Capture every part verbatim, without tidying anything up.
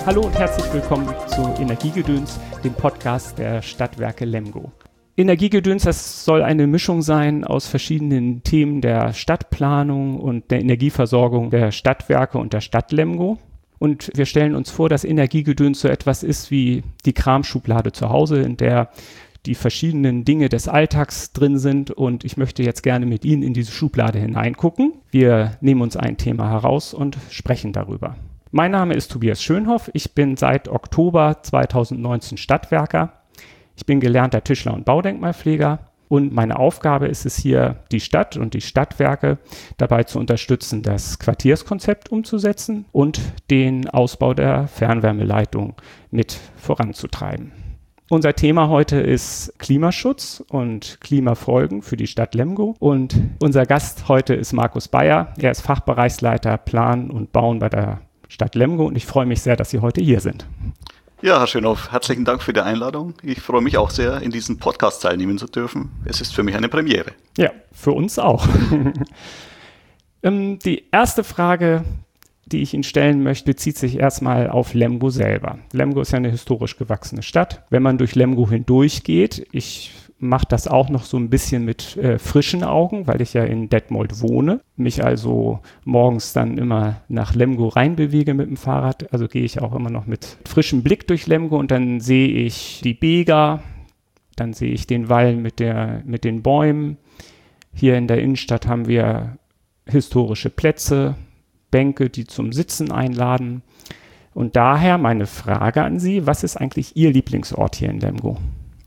Hallo und herzlich willkommen zu Energiegedöns, dem Podcast der Stadtwerke Lemgo. Energiegedöns, das soll eine Mischung sein aus verschiedenen Themen der Stadtplanung und der Energieversorgung der Stadtwerke und der Stadt Lemgo. Und wir stellen uns vor, dass Energiegedöns so etwas ist wie die Kramschublade zu Hause, in der die verschiedenen Dinge des Alltags drin sind. Und ich möchte jetzt gerne mit Ihnen in diese Schublade hineingucken. Wir nehmen uns ein Thema heraus und sprechen darüber. Mein Name ist Tobias Schönhoff. Ich bin seit Oktober zweitausendneunzehn Stadtwerker. Ich bin gelernter Tischler und Baudenkmalpfleger. Und meine Aufgabe ist es hier, die Stadt und die Stadtwerke dabei zu unterstützen, das Quartierskonzept umzusetzen und den Ausbau der Fernwärmeleitung mit voranzutreiben. Unser Thema heute ist Klimaschutz und Klimafolgen für die Stadt Lemgo. Und unser Gast heute ist Markus Bayer. Er ist Fachbereichsleiter Plan und Bauen bei der Stadt Lemgo und ich freue mich sehr, dass Sie heute hier sind. Ja, Herr Schönhoff, herzlichen Dank für die Einladung. Ich freue mich auch sehr, in diesem Podcast teilnehmen zu dürfen. Es ist für mich eine Premiere. Ja, für uns auch. ähm, die erste Frage, die ich Ihnen stellen möchte, bezieht sich erstmal auf Lemgo selber. Lemgo ist ja eine historisch gewachsene Stadt. Wenn man durch Lemgo hindurchgeht, ich mache das auch noch so ein bisschen mit äh, frischen Augen, weil ich ja in Detmold wohne, mich also morgens dann immer nach Lemgo reinbewege mit dem Fahrrad, also gehe ich auch immer noch mit frischem Blick durch Lemgo und dann sehe ich die Bega, dann sehe ich den Wall mit, der, mit den Bäumen. Hier in der Innenstadt haben wir historische Plätze, Bänke, die zum Sitzen einladen. Und daher meine Frage an Sie, was ist eigentlich Ihr Lieblingsort hier in Lemgo?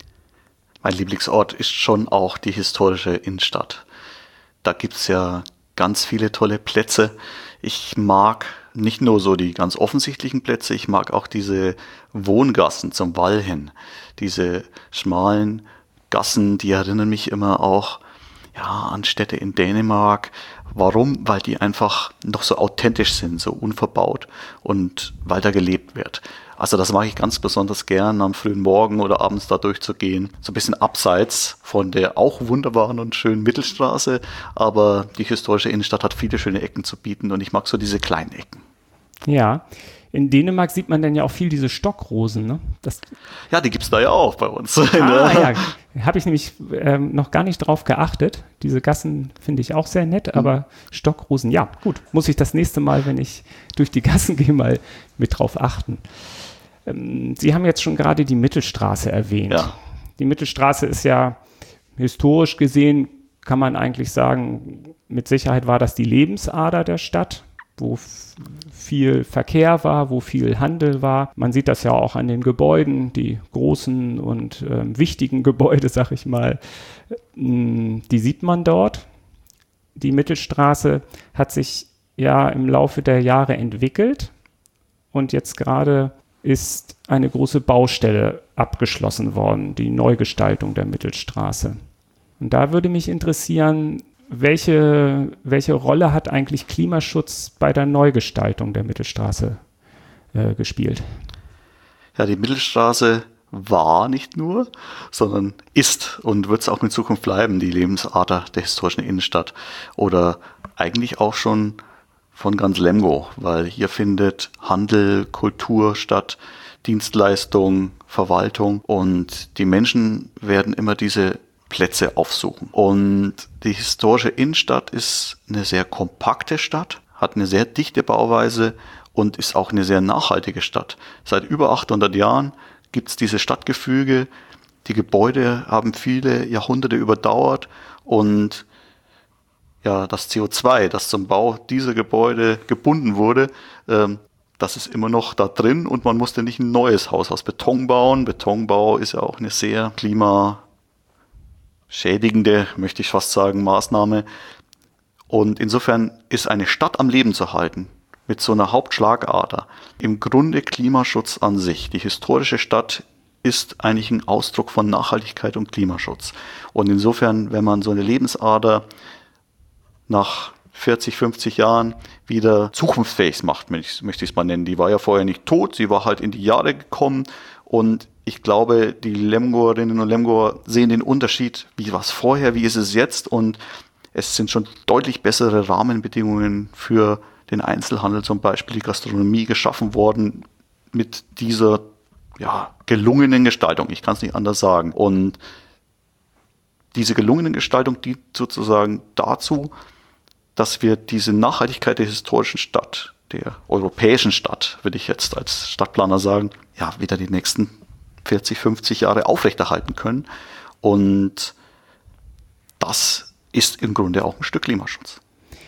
Mein Lieblingsort ist schon auch die historische Innenstadt. Da gibt es ja ganz viele tolle Plätze. Ich mag nicht nur so die ganz offensichtlichen Plätze, ich mag auch diese Wohngassen zum Wall hin. Diese schmalen Gassen, die erinnern mich immer auch ja, an Städte in Dänemark. Warum? Weil die einfach noch so authentisch sind, so unverbaut und weil da gelebt wird. Also das mag ich ganz besonders gern, am frühen Morgen oder abends da durchzugehen. So ein bisschen abseits von der auch wunderbaren und schönen Mittelstraße, aber die historische Innenstadt hat viele schöne Ecken zu bieten und ich mag so diese kleinen Ecken. Ja, in Dänemark sieht man dann ja auch viel diese Stockrosen, ne? Das ja, die gibt's da ja auch bei uns. Ah, ja, habe ich nämlich ähm, noch gar nicht drauf geachtet. Diese Gassen finde ich auch sehr nett, aber mhm. Stockrosen, ja, gut, muss ich das nächste Mal, wenn ich durch die Gassen gehe, mal mit drauf achten. Ähm, Sie haben jetzt schon gerade die Mittelstraße erwähnt. Ja. Die Mittelstraße ist ja historisch gesehen, kann man eigentlich sagen, mit Sicherheit war das die Lebensader der Stadt, wo f- viel Verkehr war, wo viel Handel war. Man sieht das ja auch an den Gebäuden, die großen und äh, wichtigen Gebäude, sag ich mal, mh, die sieht man dort. Die Mittelstraße hat sich ja im Laufe der Jahre entwickelt und jetzt gerade ist eine große Baustelle abgeschlossen worden, die Neugestaltung der Mittelstraße. Und da würde mich interessieren, Welche, welche Rolle hat eigentlich Klimaschutz bei der Neugestaltung der Mittelstraße äh, gespielt? Ja, die Mittelstraße war nicht nur, sondern ist und wird es auch in Zukunft bleiben, die Lebensader der historischen Innenstadt. Oder eigentlich auch schon von ganz Lemgo, weil hier findet Handel, Kultur statt, Dienstleistung, Verwaltung und die Menschen werden immer diese Plätze aufsuchen. Und die historische Innenstadt ist eine sehr kompakte Stadt, hat eine sehr dichte Bauweise und ist auch eine sehr nachhaltige Stadt. Seit über achthundert Jahren gibt es dieses Stadtgefüge. Die Gebäude haben viele Jahrhunderte überdauert und ja, das C O zwei, das zum Bau dieser Gebäude gebunden wurde, ähm, das ist immer noch da drin und man musste nicht ein neues Haus aus Beton bauen. Betonbau ist ja auch eine sehr klima schädigende, möchte ich fast sagen, Maßnahme. Und insofern ist eine Stadt am Leben zu halten, mit so einer Hauptschlagader, im Grunde Klimaschutz an sich. Die historische Stadt ist eigentlich ein Ausdruck von Nachhaltigkeit und Klimaschutz. Und insofern, wenn man so eine Lebensader nach vierzig, fünfzig Jahren wieder zukunftsfähig macht, möchte ich es mal nennen. Die war ja vorher nicht tot, sie war halt in die Jahre gekommen und ich glaube, die Lemgoerinnen und Lemgoer sehen den Unterschied, wie war es vorher, wie ist es jetzt und es sind schon deutlich bessere Rahmenbedingungen für den Einzelhandel, zum Beispiel die Gastronomie geschaffen worden, mit dieser ja, gelungenen Gestaltung. Ich kann es nicht anders sagen. Und diese gelungene Gestaltung dient sozusagen dazu, dass wir diese Nachhaltigkeit der historischen Stadt, der europäischen Stadt, würde ich jetzt als Stadtplaner sagen, ja, wieder die nächsten vierzig, fünfzig Jahre aufrechterhalten können. Und das ist im Grunde auch ein Stück Klimaschutz.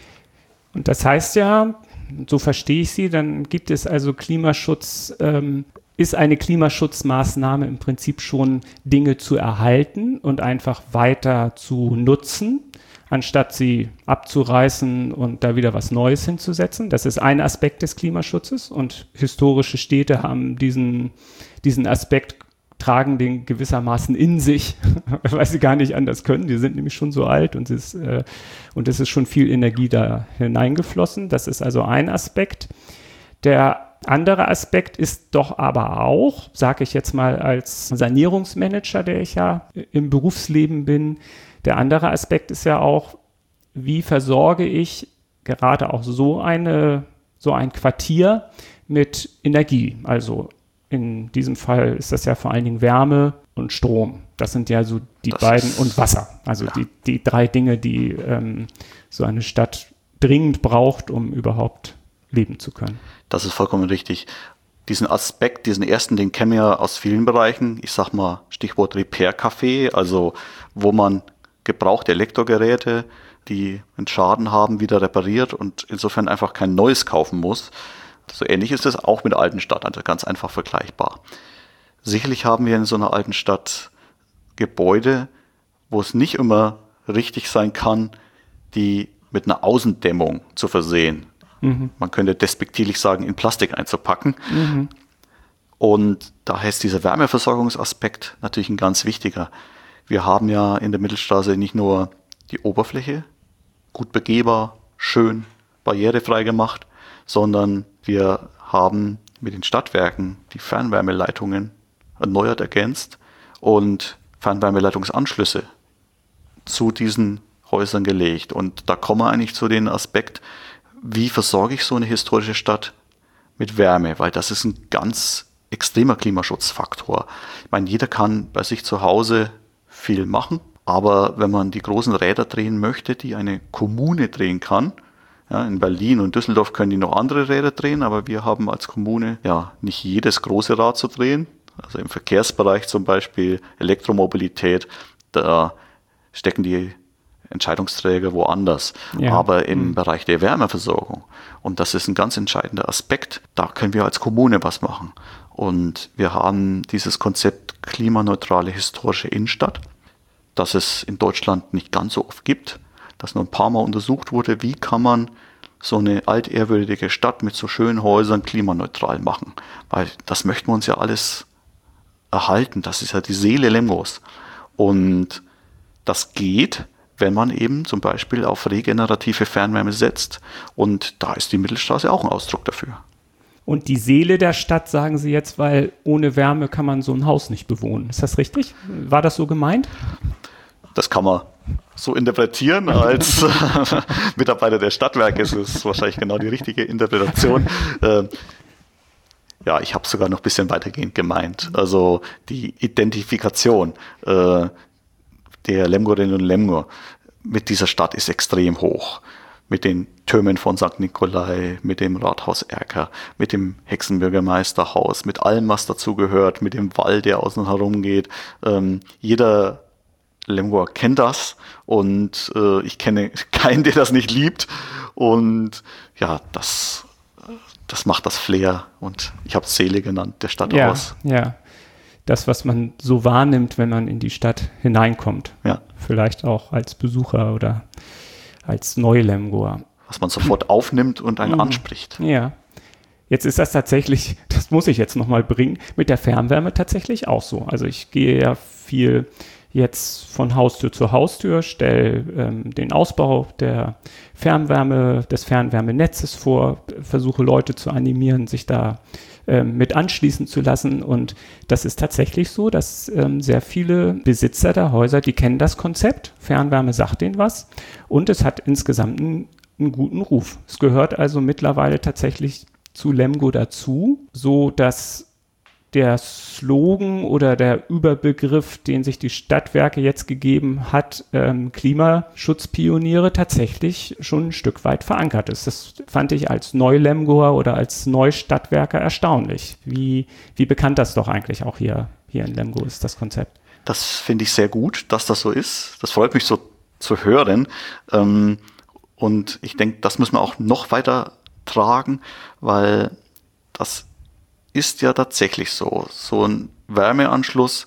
Und das heißt ja, so verstehe ich Sie, dann gibt es also Klimaschutz, ähm, ist eine Klimaschutzmaßnahme im Prinzip schon Dinge zu erhalten und einfach weiter zu nutzen, anstatt sie abzureißen und da wieder was Neues hinzusetzen. Das ist ein Aspekt des Klimaschutzes und historische Städte haben diesen, diesen Aspekt, tragen den gewissermaßen in sich, weil sie gar nicht anders können. Die sind nämlich schon so alt und es ist, äh, und es ist schon viel Energie da hineingeflossen. Das ist also ein Aspekt. Der andere Aspekt ist doch aber auch, sage ich jetzt mal als Sanierungsmanager, der ich ja im Berufsleben bin, der andere Aspekt ist ja auch, wie versorge ich gerade auch so eine, so ein Quartier mit Energie? Also in diesem Fall ist das ja vor allen Dingen Wärme und Strom. Das sind ja so die das beiden und Wasser. Also ja. die, die drei Dinge, die ähm, so eine Stadt dringend braucht, um überhaupt leben zu können. Das ist vollkommen richtig. Diesen Aspekt, diesen ersten, den kennen wir aus vielen Bereichen. Ich sag mal Stichwort Repair-Café, also wo man gebrauchte Elektrogeräte, die einen Schaden haben, wieder repariert und insofern einfach kein neues kaufen muss. So ähnlich ist es auch mit der alten Stadt, also ganz einfach vergleichbar. Sicherlich haben wir in so einer alten Stadt Gebäude, wo es nicht immer richtig sein kann, die mit einer Außendämmung zu versehen. Mhm. Man könnte despektierlich sagen, in Plastik einzupacken. Mhm. Und daher ist dieser Wärmeversorgungsaspekt natürlich ein ganz wichtiger. Wir haben ja in der Mittelstraße nicht nur die Oberfläche gut begehbar, schön, barrierefrei gemacht, sondern wir haben mit den Stadtwerken die Fernwärmeleitungen erneuert ergänzt und Fernwärmeleitungsanschlüsse zu diesen Häusern gelegt. Und da kommen wir eigentlich zu dem Aspekt, wie versorge ich so eine historische Stadt mit Wärme? Weil das ist ein ganz extremer Klimaschutzfaktor. Ich meine, jeder kann bei sich zu Hause viel machen, aber wenn man die großen Räder drehen möchte, die eine Kommune drehen kann, ja, in Berlin und Düsseldorf können die noch andere Räder drehen, aber wir haben als Kommune ja nicht jedes große Rad zu drehen. Also im Verkehrsbereich zum Beispiel Elektromobilität, da stecken die Entscheidungsträger woanders. Ja. Aber im mhm. Bereich der Wärmeversorgung, und das ist ein ganz entscheidender Aspekt, da können wir als Kommune was machen. Und wir haben dieses Konzept klimaneutrale historische Innenstadt, das es in Deutschland nicht ganz so oft gibt, das nur ein paar Mal untersucht wurde, wie kann man so eine altehrwürdige Stadt mit so schönen Häusern klimaneutral machen. Weil das möchten wir uns ja alles erhalten, das ist ja die Seele Lemgos. Und das geht, wenn man eben zum Beispiel auf regenerative Fernwärme setzt. Und da ist die Mittelstraße auch ein Ausdruck dafür. Und die Seele der Stadt, sagen Sie jetzt, weil ohne Wärme kann man so ein Haus nicht bewohnen. Ist das richtig? War das so gemeint? Das kann man so interpretieren. Als Mitarbeiter der Stadtwerke ist es wahrscheinlich genau die richtige Interpretation. Äh, ja, ich habe es sogar noch ein bisschen weitergehend gemeint. Also die Identifikation äh, der Lemgorinnen und Lemgo mit dieser Stadt ist extrem hoch. Mit den Türmen von Sankt Nikolai, mit dem Rathaus Erker, mit dem Hexenbürgermeisterhaus, mit allem, was dazugehört, mit dem Wall, der außen herum geht. Ähm, jeder Lemgoer kennt das und äh, ich kenne keinen, der das nicht liebt. Und ja, das, das macht das Flair und ich habe es Seele genannt, der Stadt ja, aus. Ja, das, was man so wahrnimmt, wenn man in die Stadt hineinkommt. Ja. Vielleicht auch als Besucher oder als Neu-Lemgoer. Was man sofort aufnimmt und einen mhm. anspricht. Ja. Jetzt ist das tatsächlich, das muss ich jetzt nochmal bringen, mit der Fernwärme tatsächlich auch so. Also ich gehe ja viel jetzt von Haustür zu Haustür, stelle ähm, den Ausbau der Fernwärme, des Fernwärmenetzes vor, versuche Leute zu animieren, sich da ähm, mit anschließen zu lassen. Und das ist tatsächlich so, dass ähm, sehr viele Besitzer der Häuser, die kennen das Konzept. Fernwärme sagt denen was und es hat insgesamt einen, einen guten Ruf. Es gehört also mittlerweile tatsächlich zu Lemgo dazu, so dass der Slogan oder der Überbegriff, den sich die Stadtwerke jetzt gegeben hat, ähm, Klimaschutzpioniere, tatsächlich schon ein Stück weit verankert ist. Das fand ich als Neu-Lemgoer oder als Neustadtwerker erstaunlich. Wie, wie bekannt das doch eigentlich auch hier, hier in Lemgo ist, das Konzept. Das finde ich sehr gut, dass das so ist. Das freut mich so zu hören. Ähm, und ich denke, das müssen wir auch noch weiter tragen, weil das ist ja tatsächlich so. So ein Wärmeanschluss,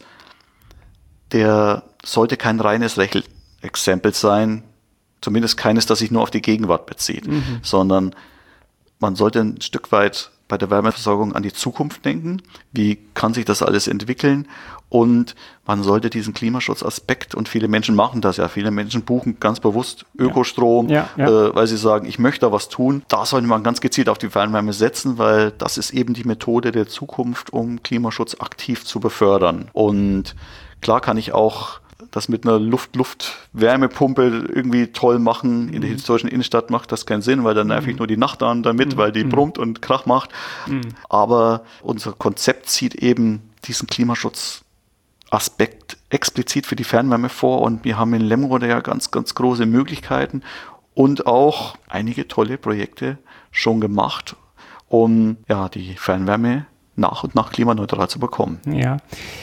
der sollte kein reines Rechenexempel sein, zumindest keines, das sich nur auf die Gegenwart bezieht, mhm. sondern man sollte ein Stück weit bei der Wärmeversorgung an die Zukunft denken. Wie kann sich das alles entwickeln? Und man sollte diesen Klimaschutzaspekt, und viele Menschen machen das ja, viele Menschen buchen ganz bewusst Ökostrom, ja. Ja, ja. Äh, weil sie sagen, ich möchte da was tun. Da sollte man ganz gezielt auf die Fernwärme setzen, weil das ist eben die Methode der Zukunft, um Klimaschutz aktiv zu befördern. Und klar kann ich auch das mit einer Luft-Luft-Wärmepumpe irgendwie toll machen. In der mhm. historischen Innenstadt macht das keinen Sinn, weil dann nerv ich nur die Nachbarn damit, mhm. weil die mhm. brummt und Krach macht. Mhm. Aber unser Konzept sieht eben diesen Klimaschutzaspekt explizit für die Fernwärme vor, und wir haben in Lemgo ja ganz, ganz große Möglichkeiten und auch einige tolle Projekte schon gemacht, um ja die Fernwärme nach und nach klimaneutral zu bekommen. Ja,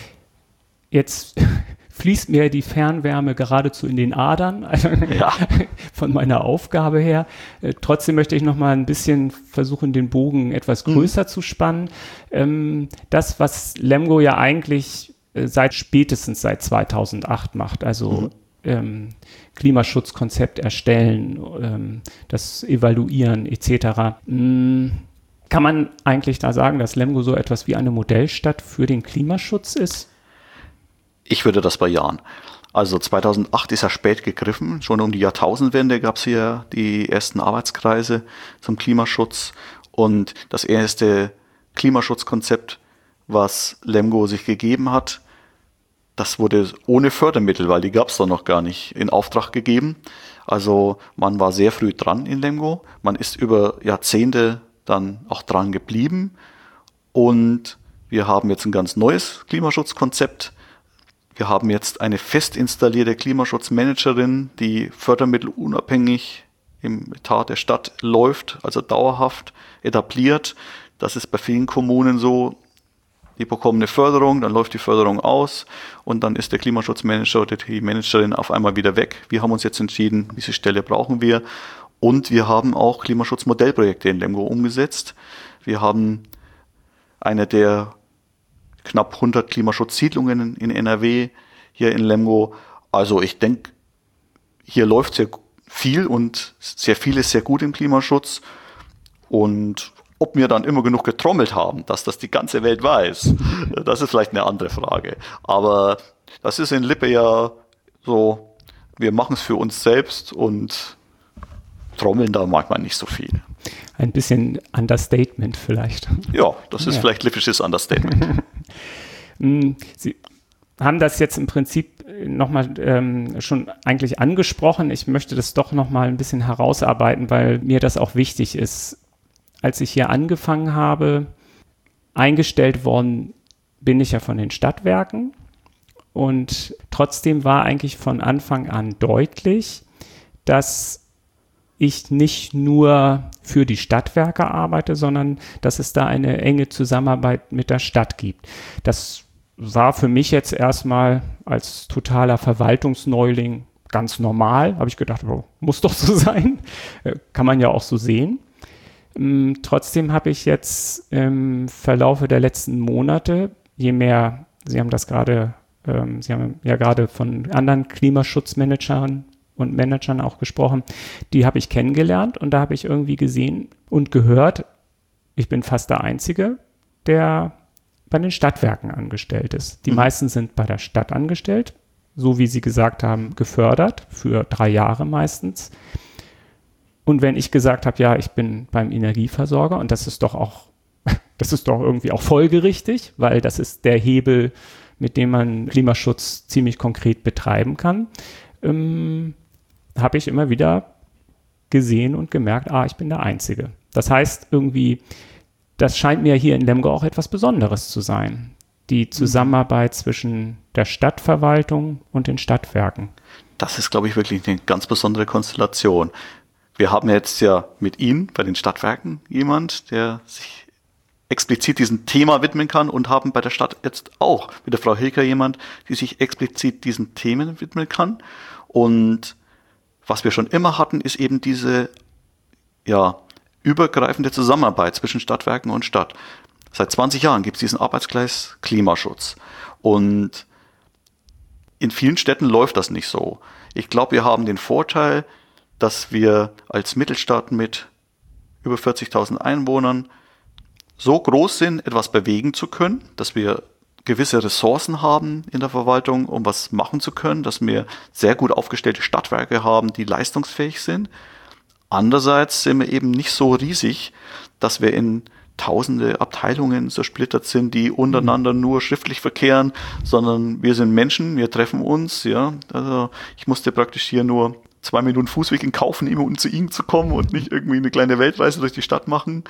jetzt fließt mir die Fernwärme geradezu in den Adern, also ja. von meiner Aufgabe her. Äh, trotzdem möchte ich noch mal ein bisschen versuchen, den Bogen etwas größer mhm. zu spannen. Ähm, das, was Lemgo ja eigentlich äh, seit spätestens seit zweitausendacht macht, also mhm. ähm, Klimaschutzkonzept erstellen, ähm, das Evaluieren et cetera. Ähm, kann man eigentlich da sagen, dass Lemgo so etwas wie eine Modellstadt für den Klimaschutz ist? Ich würde das bejahen. Also zweitausendacht ist ja spät gegriffen. Schon um die Jahrtausendwende gab es hier die ersten Arbeitskreise zum Klimaschutz. Und das erste Klimaschutzkonzept, was Lemgo sich gegeben hat, das wurde ohne Fördermittel, weil die gab es da noch gar nicht, in Auftrag gegeben. Also man war sehr früh dran in Lemgo. Man ist über Jahrzehnte dann auch dran geblieben. Und wir haben jetzt ein ganz neues Klimaschutzkonzept. Wir haben jetzt eine fest installierte Klimaschutzmanagerin, die fördermittelunabhängig im Etat der Stadt läuft, also dauerhaft etabliert. Das ist bei vielen Kommunen so. Die bekommen eine Förderung, dann läuft die Förderung aus und dann ist der Klimaschutzmanager oder die Managerin auf einmal wieder weg. Wir haben uns jetzt entschieden, diese Stelle brauchen wir. Und wir haben auch Klimaschutzmodellprojekte in Lemgo umgesetzt. Wir haben eine der knapp hundert Klimaschutzsiedlungen in N R W hier in Lemgo. Also ich denke, hier läuft sehr viel und sehr viel ist sehr gut im Klimaschutz. Und ob wir dann immer genug getrommelt haben, dass das die ganze Welt weiß, das ist vielleicht eine andere Frage. Aber das ist in Lippe ja so, wir machen es für uns selbst und trommeln da manchmal nicht so viel. Ein bisschen Understatement vielleicht. Ja, das ist ja. vielleicht lippisches Understatement. Sie haben das jetzt im Prinzip nochmal ähm, schon eigentlich angesprochen. Ich möchte das doch nochmal ein bisschen herausarbeiten, weil mir das auch wichtig ist. Als ich hier angefangen habe, eingestellt worden bin ich ja von den Stadtwerken, und trotzdem war eigentlich von Anfang an deutlich, dass ich nicht nur für die Stadtwerke arbeite, sondern dass es da eine enge Zusammenarbeit mit der Stadt gibt. Das war für mich jetzt erstmal als totaler Verwaltungsneuling ganz normal. Habe ich gedacht, oh, muss doch so sein. Kann man ja auch so sehen. Ähm, trotzdem habe ich jetzt im Verlaufe der letzten Monate, je mehr, Sie haben das gerade, ähm, Sie haben ja gerade von anderen Klimaschutzmanagern und Managern auch gesprochen, die habe ich kennengelernt, und da habe ich irgendwie gesehen und gehört, ich bin fast der Einzige, der bei den Stadtwerken angestellt ist. Die mhm. meisten sind bei der Stadt angestellt, so wie Sie gesagt haben, gefördert, für drei Jahre meistens. Und wenn ich gesagt habe, ja, ich bin beim Energieversorger, und das ist doch auch, das ist doch irgendwie auch folgerichtig, weil das ist der Hebel, mit dem man Klimaschutz ziemlich konkret betreiben kann, ähm, habe ich immer wieder gesehen und gemerkt, ah, ich bin der Einzige. Das heißt irgendwie, das scheint mir hier in Lemgo auch etwas Besonderes zu sein. Die Zusammenarbeit zwischen der Stadtverwaltung und den Stadtwerken. Das ist, glaube ich, wirklich eine ganz besondere Konstellation. Wir haben jetzt ja mit Ihnen bei den Stadtwerken jemand, der sich explizit diesem Thema widmen kann, und haben bei der Stadt jetzt auch mit der Frau Hilker jemand, die sich explizit diesen Themen widmen kann. Und was wir schon immer hatten, ist eben diese ja, übergreifende Zusammenarbeit zwischen Stadtwerken und Stadt. Seit zwanzig Jahren gibt es diesen Arbeitskreis Klimaschutz. Und in vielen Städten läuft das nicht so. Ich glaube, wir haben den Vorteil, dass wir als Mittelstadt mit über vierzigtausend Einwohnern so groß sind, etwas bewegen zu können, dass wir gewisse Ressourcen haben in der Verwaltung, um was machen zu können, dass wir sehr gut aufgestellte Stadtwerke haben, die leistungsfähig sind. Andererseits sind wir eben nicht so riesig, dass wir in tausende Abteilungen zersplittert sind, die untereinander nur schriftlich verkehren, sondern wir sind Menschen, wir treffen uns, ja. Also ich musste praktisch hier nur zwei Minuten Fußweg in Kauf nehmen, um zu Ihnen zu kommen und nicht irgendwie eine kleine Weltreise durch die Stadt machen.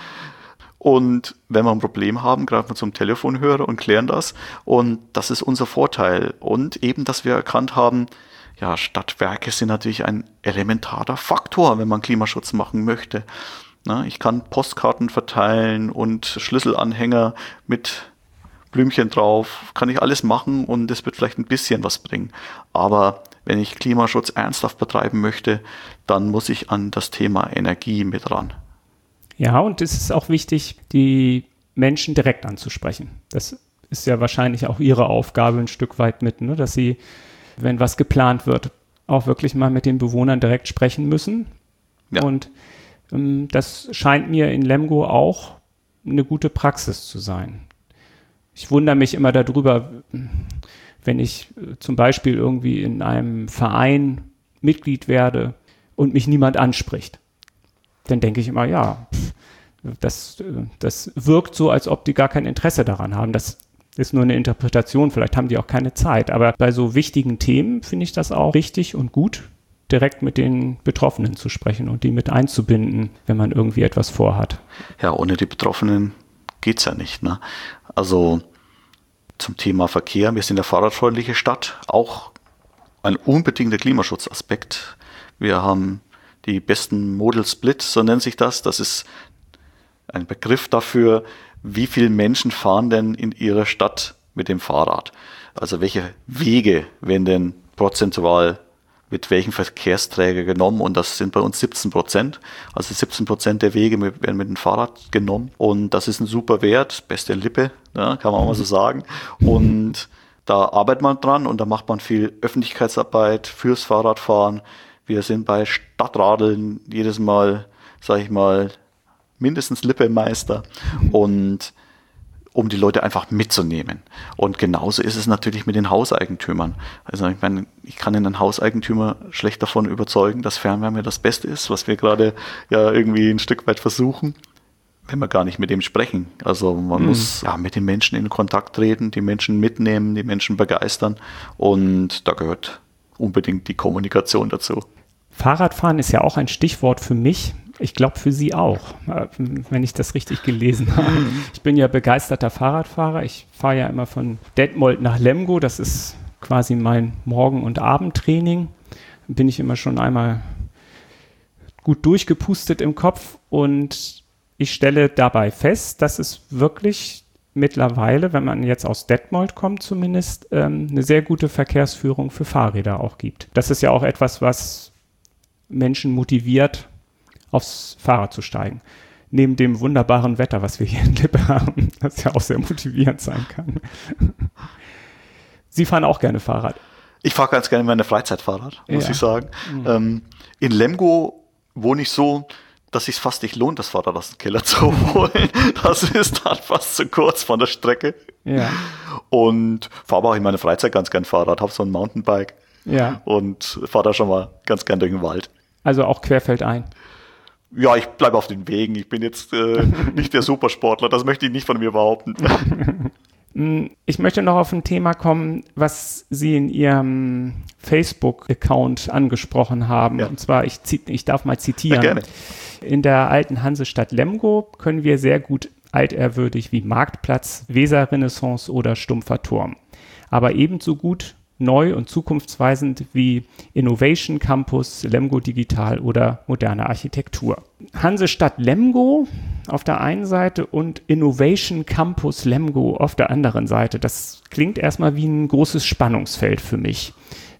Und wenn wir ein Problem haben, greifen wir zum Telefonhörer und klären das. Und das ist unser Vorteil. Und eben, dass wir erkannt haben, ja, Stadtwerke sind natürlich ein elementarer Faktor, wenn man Klimaschutz machen möchte. Na, ich kann Postkarten verteilen und Schlüsselanhänger mit Blümchen drauf, kann ich alles machen und das wird vielleicht ein bisschen was bringen. Aber wenn ich Klimaschutz ernsthaft betreiben möchte, dann muss ich an das Thema Energie mit ran. Ja, und es ist auch wichtig, die Menschen direkt anzusprechen. Das ist ja wahrscheinlich auch Ihre Aufgabe ein Stück weit mit, ne? Dass Sie, wenn was geplant wird, auch wirklich mal mit den Bewohnern direkt sprechen müssen. Ja. Und ähm, das scheint mir in Lemgo auch eine gute Praxis zu sein. Ich wundere mich immer darüber, wenn ich äh, zum Beispiel irgendwie in einem Verein Mitglied werde und mich niemand anspricht. Dann denke ich immer, ja, das, das wirkt so, als ob die gar kein Interesse daran haben. Das ist nur eine Interpretation, vielleicht haben die auch keine Zeit. Aber bei so wichtigen Themen finde ich das auch richtig und gut, direkt mit den Betroffenen zu sprechen und die mit einzubinden, wenn man irgendwie etwas vorhat. Ja, ohne die Betroffenen geht es ja nicht, ne? Also zum Thema Verkehr, wir sind eine fahrradfreundliche Stadt, auch ein unbedingter Klimaschutzaspekt. Wir haben die besten Modal Split, so nennt sich das. Das ist ein Begriff dafür, wie viele Menschen fahren denn in ihrer Stadt mit dem Fahrrad. Also welche Wege werden denn prozentual mit welchem Verkehrsträger genommen, und das sind bei uns siebzehn Prozent. Also siebzehn Prozent der Wege werden mit dem Fahrrad genommen, und das ist ein super Wert, beste Lippe, ja, kann man auch mal so sagen. Und da arbeitet man dran und da macht man viel Öffentlichkeitsarbeit fürs Fahrradfahren. Wir sind bei Stadtradeln jedes Mal, sage ich mal, mindestens Lippemeister, und um die Leute einfach mitzunehmen. Und genauso ist es natürlich mit den Hauseigentümern. Also ich meine, ich kann einen Hauseigentümer schlecht davon überzeugen, dass Fernwärme das Beste ist, was wir gerade ja irgendwie ein Stück weit versuchen, wenn wir gar nicht mit dem sprechen. Also man mhm. muss ja mit den Menschen in Kontakt treten, die Menschen mitnehmen, die Menschen begeistern, und da gehört unbedingt die Kommunikation dazu. Fahrradfahren ist ja auch ein Stichwort für mich. Ich glaube für Sie auch, wenn ich das richtig gelesen habe. Ich bin ja begeisterter Fahrradfahrer. Ich fahre ja immer von Detmold nach Lemgo. Das ist quasi mein Morgen- und Abendtraining. Dann bin ich immer schon einmal gut durchgepustet im Kopf, und ich stelle dabei fest, dass es wirklich mittlerweile, wenn man jetzt aus Detmold kommt zumindest, ähm, eine sehr gute Verkehrsführung für Fahrräder auch gibt. Das ist ja auch etwas, was Menschen motiviert, aufs Fahrrad zu steigen. Neben dem wunderbaren Wetter, was wir hier in Lippe haben, das ja auch sehr motivierend sein kann. Sie fahren auch gerne Fahrrad. Ich fahre ganz gerne meine Freizeit Fahrrad, muss ja. ich sagen. Mhm. Ähm, in Lemgo wohne ich so, dass es sich fast nicht lohnt, das Fahrrad aus dem Keller zu holen. Das ist dann fast zu kurz von der Strecke. Ja. Und fahre auch in meiner Freizeit ganz gern Fahrrad, habe so ein Mountainbike ja. und fahre da schon mal ganz gern durch den Wald. Also auch querfeldein? Ja, ich bleibe auf den Wegen. Ich bin jetzt äh, nicht der Supersportler, das möchte ich nicht von mir behaupten. Ich möchte noch auf ein Thema kommen, was Sie in Ihrem Facebook-Account angesprochen haben. Ja. Und zwar, ich, ich darf mal zitieren. Ja, gerne. In der alten Hansestadt Lemgo können wir sehr gut altehrwürdig wie Marktplatz, Weserrenaissance oder Stumpfer Turm. Aber ebenso gut neu und zukunftsweisend wie Innovation Campus, Lemgo Digital oder moderne Architektur. Hansestadt Lemgo auf der einen Seite und Innovation Campus Lemgo auf der anderen Seite. Das klingt erstmal wie ein großes Spannungsfeld für mich.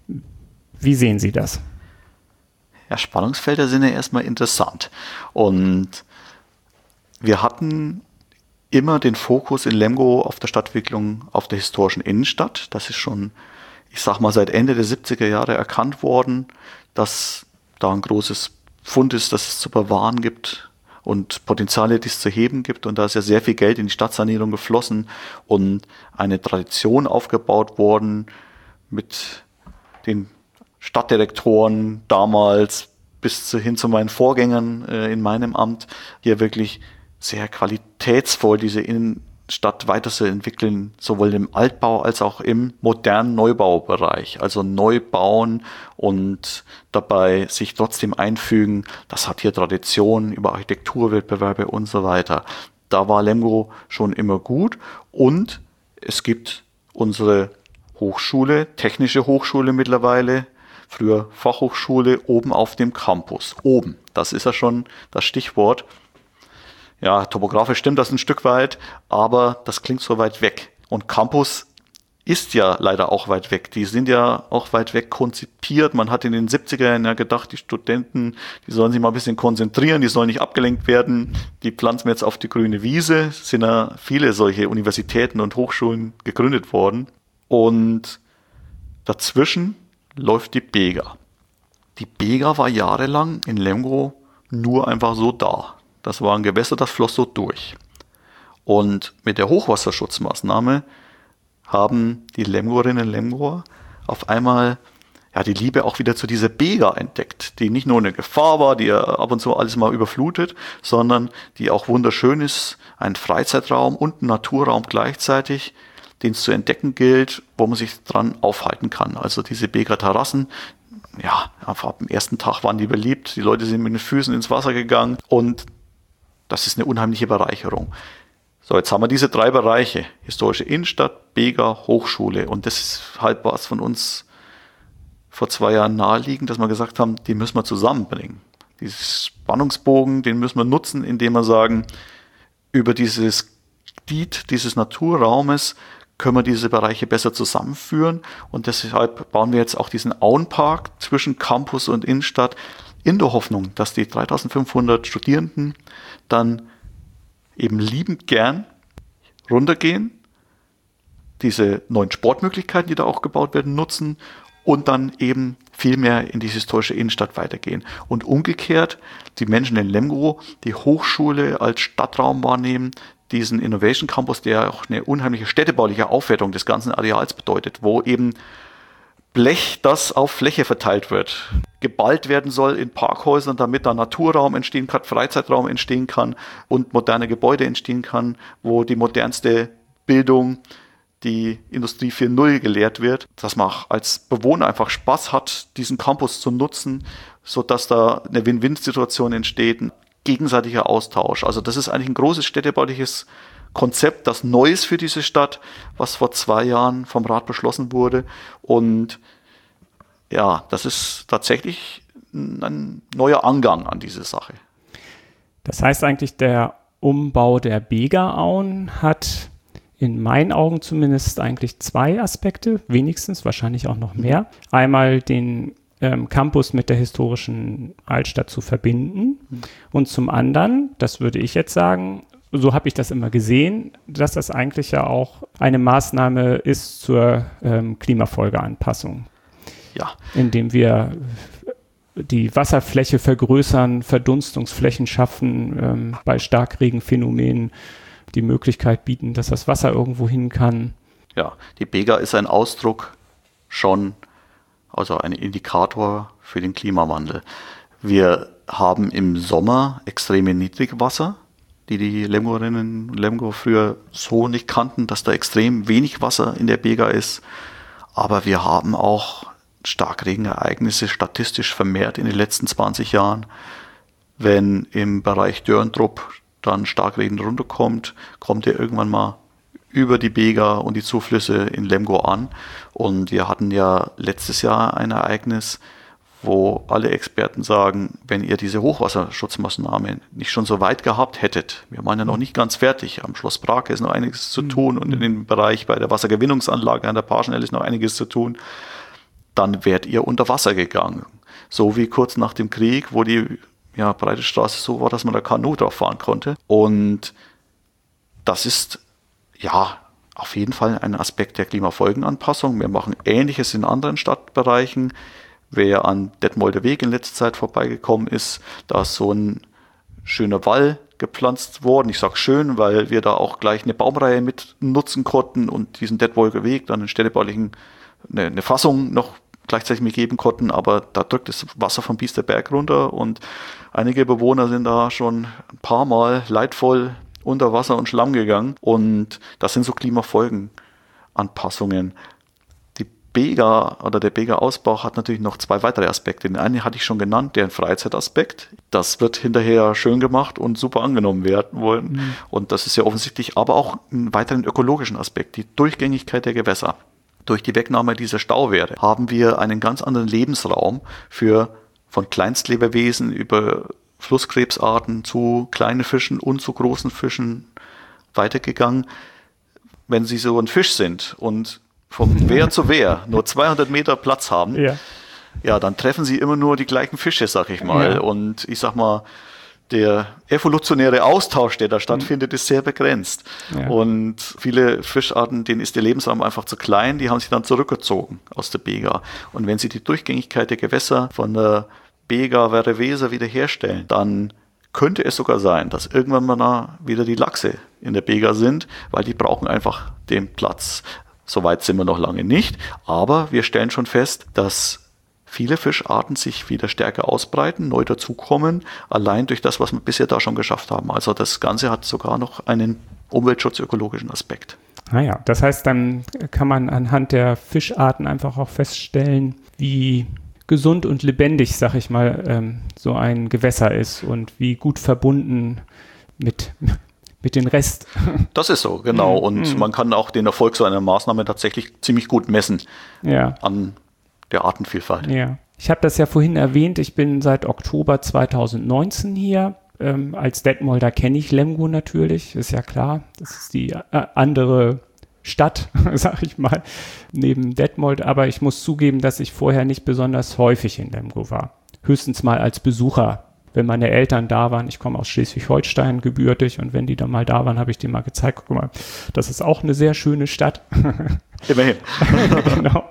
Wie sehen Sie das? Ja, Spannungsfelder sind ja erstmal interessant. Und wir hatten immer den Fokus in Lemgo auf der Stadtentwicklung auf der historischen Innenstadt. Das ist schon, ich sag mal, seit Ende der siebziger Jahre erkannt worden, dass da ein großes Pfund ist, das es zu bewahren gibt und Potenziale, die es zu heben gibt. Und da ist ja sehr viel Geld in die Stadtsanierung geflossen und eine Tradition aufgebaut worden mit den Stadtdirektoren damals bis zu, hin zu meinen Vorgängern äh, in meinem Amt, hier wirklich sehr qualitätsvoll diese Innenstadt weiterzuentwickeln, sowohl im Altbau als auch im modernen Neubaubereich. Also neu bauen und dabei sich trotzdem einfügen. Das hat hier Tradition über Architekturwettbewerbe und so weiter. Da war Lemgo schon immer gut und es gibt unsere Hochschule, technische Hochschule mittlerweile, früher Fachhochschule, oben auf dem Campus. Oben, das ist ja schon das Stichwort. Ja, topografisch stimmt das ein Stück weit, aber das klingt so weit weg. Und Campus ist ja leider auch weit weg. Die sind ja auch weit weg konzipiert. Man hat in den siebziger Jahren ja gedacht, die Studenten, die sollen sich mal ein bisschen konzentrieren, die sollen nicht abgelenkt werden. Die pflanzen wir jetzt auf die grüne Wiese. Es sind ja viele solche Universitäten und Hochschulen gegründet worden. Und dazwischen läuft die Bega. Die Bega war jahrelang in Lemgo nur einfach so da. Das war ein Gewässer, das floss so durch. Und mit der Hochwasserschutzmaßnahme haben die Lemgorinnen und Lemgoer auf einmal ja, die Liebe auch wieder zu dieser Bega entdeckt, die nicht nur eine Gefahr war, die ja ab und zu alles mal überflutet, sondern die auch wunderschön ist, ein Freizeitraum und ein Naturraum gleichzeitig, den es zu entdecken gilt, wo man sich dran aufhalten kann. Also diese Bega-Terrassen, ja, einfach am ersten Tag waren die beliebt, die Leute sind mit den Füßen ins Wasser gegangen und das ist eine unheimliche Bereicherung. So, jetzt haben wir diese drei Bereiche, historische Innenstadt, Bega, Hochschule und das ist halt was von uns vor zwei Jahren naheliegend, dass wir gesagt haben, die müssen wir zusammenbringen. Dieses Spannungsbogen, den müssen wir nutzen, indem wir sagen, über dieses Glied dieses Naturraumes können wir diese Bereiche besser zusammenführen und deshalb bauen wir jetzt auch diesen Auenpark zwischen Campus und Innenstadt in der Hoffnung, dass die dreitausendfünfhundert Studierenden dann eben liebend gern runtergehen, diese neuen Sportmöglichkeiten, die da auch gebaut werden, nutzen und dann eben viel mehr in die historische Innenstadt weitergehen. Und umgekehrt die Menschen in Lemgo die Hochschule als Stadtraum wahrnehmen, diesen Innovation Campus, der auch eine unheimliche städtebauliche Aufwertung des ganzen Areals bedeutet, wo eben Blech, das auf Fläche verteilt wird, geballt werden soll in Parkhäusern, damit da Naturraum entstehen kann, Freizeitraum entstehen kann und moderne Gebäude entstehen kann, wo die modernste Bildung, die Industrie vier Punkt null gelehrt wird, dass man als Bewohner einfach Spaß hat, diesen Campus zu nutzen, sodass da eine Win-Win-Situation entsteht, ein gegenseitiger Austausch. Also das ist eigentlich ein großes städtebauliches Konzept, das Neues für diese Stadt, was vor zwei Jahren vom Rat beschlossen wurde. Und ja, das ist tatsächlich ein neuer Angang an diese Sache. Das heißt eigentlich, der Umbau der Bega-Auen hat in meinen Augen zumindest eigentlich zwei Aspekte, wenigstens, wahrscheinlich auch noch mehr. Einmal den ähm, Campus mit der historischen Altstadt zu verbinden mhm. und zum anderen, das würde ich jetzt sagen, so habe ich das immer gesehen, dass das eigentlich ja auch eine Maßnahme ist zur ähm, Klimafolgeanpassung. Ja. Indem wir die Wasserfläche vergrößern, Verdunstungsflächen schaffen, ähm, bei Starkregenphänomenen die Möglichkeit bieten, dass das Wasser irgendwo hin kann. Ja, die Bega ist ein Ausdruck schon, also ein Indikator für den Klimawandel. Wir haben im Sommer extreme Niedrigwasser, die die Lemgorinnen und Lemgo früher so nicht kannten, dass da extrem wenig Wasser in der Bega ist. Aber wir haben auch Starkregenereignisse statistisch vermehrt in den letzten zwanzig Jahren. Wenn im Bereich Dörndrup dann Starkregen runterkommt, kommt er irgendwann mal über die Bega und die Zuflüsse in Lemgo an. Und wir hatten ja letztes Jahr ein Ereignis, wo alle Experten sagen, wenn ihr diese Hochwasserschutzmaßnahmen nicht schon so weit gehabt hättet, wir waren ja noch nicht ganz fertig, am Schloss Brake ist noch einiges zu tun und in dem Bereich bei der Wassergewinnungsanlage an der Parschenelle ist noch einiges zu tun, dann wärt ihr unter Wasser gegangen. So wie kurz nach dem Krieg, wo die ja, breite Straße so war, dass man da Kanu drauf fahren konnte. Und das ist ja auf jeden Fall ein Aspekt der Klimafolgenanpassung. Wir machen Ähnliches in anderen Stadtbereichen. Wer an Detmolder Weg in letzter Zeit vorbeigekommen ist, da ist so ein schöner Wall gepflanzt worden. Ich sage schön, weil wir da auch gleich eine Baumreihe mit nutzen konnten und diesen Detmolder Weg dann in städtebaulichen eine, eine Fassung noch gleichzeitig mitgeben konnten, aber da drückt das Wasser vom Biesterberg runter und einige Bewohner sind da schon ein paar Mal leidvoll unter Wasser und Schlamm gegangen und das sind so Klimafolgenanpassungen. Die Bega oder der Bega-Ausbau hat natürlich noch zwei weitere Aspekte. Den einen hatte ich schon genannt, der Freizeitaspekt. Das wird hinterher schön gemacht und super angenommen werden wollen. Mhm. Und das ist ja offensichtlich, aber auch einen weiteren ökologischen Aspekt, die Durchgängigkeit der Gewässer. Durch die Wegnahme dieser Stauwehre haben wir einen ganz anderen Lebensraum für von Kleinstlebewesen über Flusskrebsarten zu kleinen Fischen und zu großen Fischen weitergegangen. Wenn Sie so ein Fisch sind und vom Wehr zu Wehr nur zweihundert Meter Platz haben, ja. ja, dann treffen Sie immer nur die gleichen Fische, sag ich mal. Ja. Und ich sag mal, der evolutionäre Austausch, der da stattfindet, ist sehr begrenzt. Ja. Und viele Fischarten, denen ist der Lebensraum einfach zu klein, die haben sich dann zurückgezogen aus der Bega. Und wenn Sie die Durchgängigkeit der Gewässer von der Bega, Werre-Weser wiederherstellen, dann könnte es sogar sein, dass irgendwann mal wieder die Lachse in der Bega sind, weil die brauchen einfach den Platz. Soweit sind wir noch lange nicht, aber wir stellen schon fest, dass viele Fischarten sich wieder stärker ausbreiten, neu dazukommen, allein durch das, was wir bisher da schon geschafft haben. Also das Ganze hat sogar noch einen umweltschutzökologischen Aspekt. Naja, das heißt, dann kann man anhand der Fischarten einfach auch feststellen, wie gesund und lebendig, sag ich mal, ähm, so ein Gewässer ist und wie gut verbunden mit, mit dem Rest. Das ist so, genau. Mm, und mm. man kann auch den Erfolg so einer Maßnahme tatsächlich ziemlich gut messen ja. an der Artenvielfalt. Ja. Ich habe das ja vorhin erwähnt, ich bin seit Oktober zweitausendneunzehn hier. Ähm, als Detmolder kenne ich Lemgo natürlich, ist ja klar. Das ist die äh, andere Stadt, sag ich mal, neben Detmold. Aber ich muss zugeben, dass ich vorher nicht besonders häufig in Lemgo war. Höchstens mal als Besucher, wenn meine Eltern da waren. Ich komme aus Schleswig-Holstein gebürtig und wenn die dann mal da waren, habe ich denen mal gezeigt, guck mal, das ist auch eine sehr schöne Stadt. Immerhin. Genau.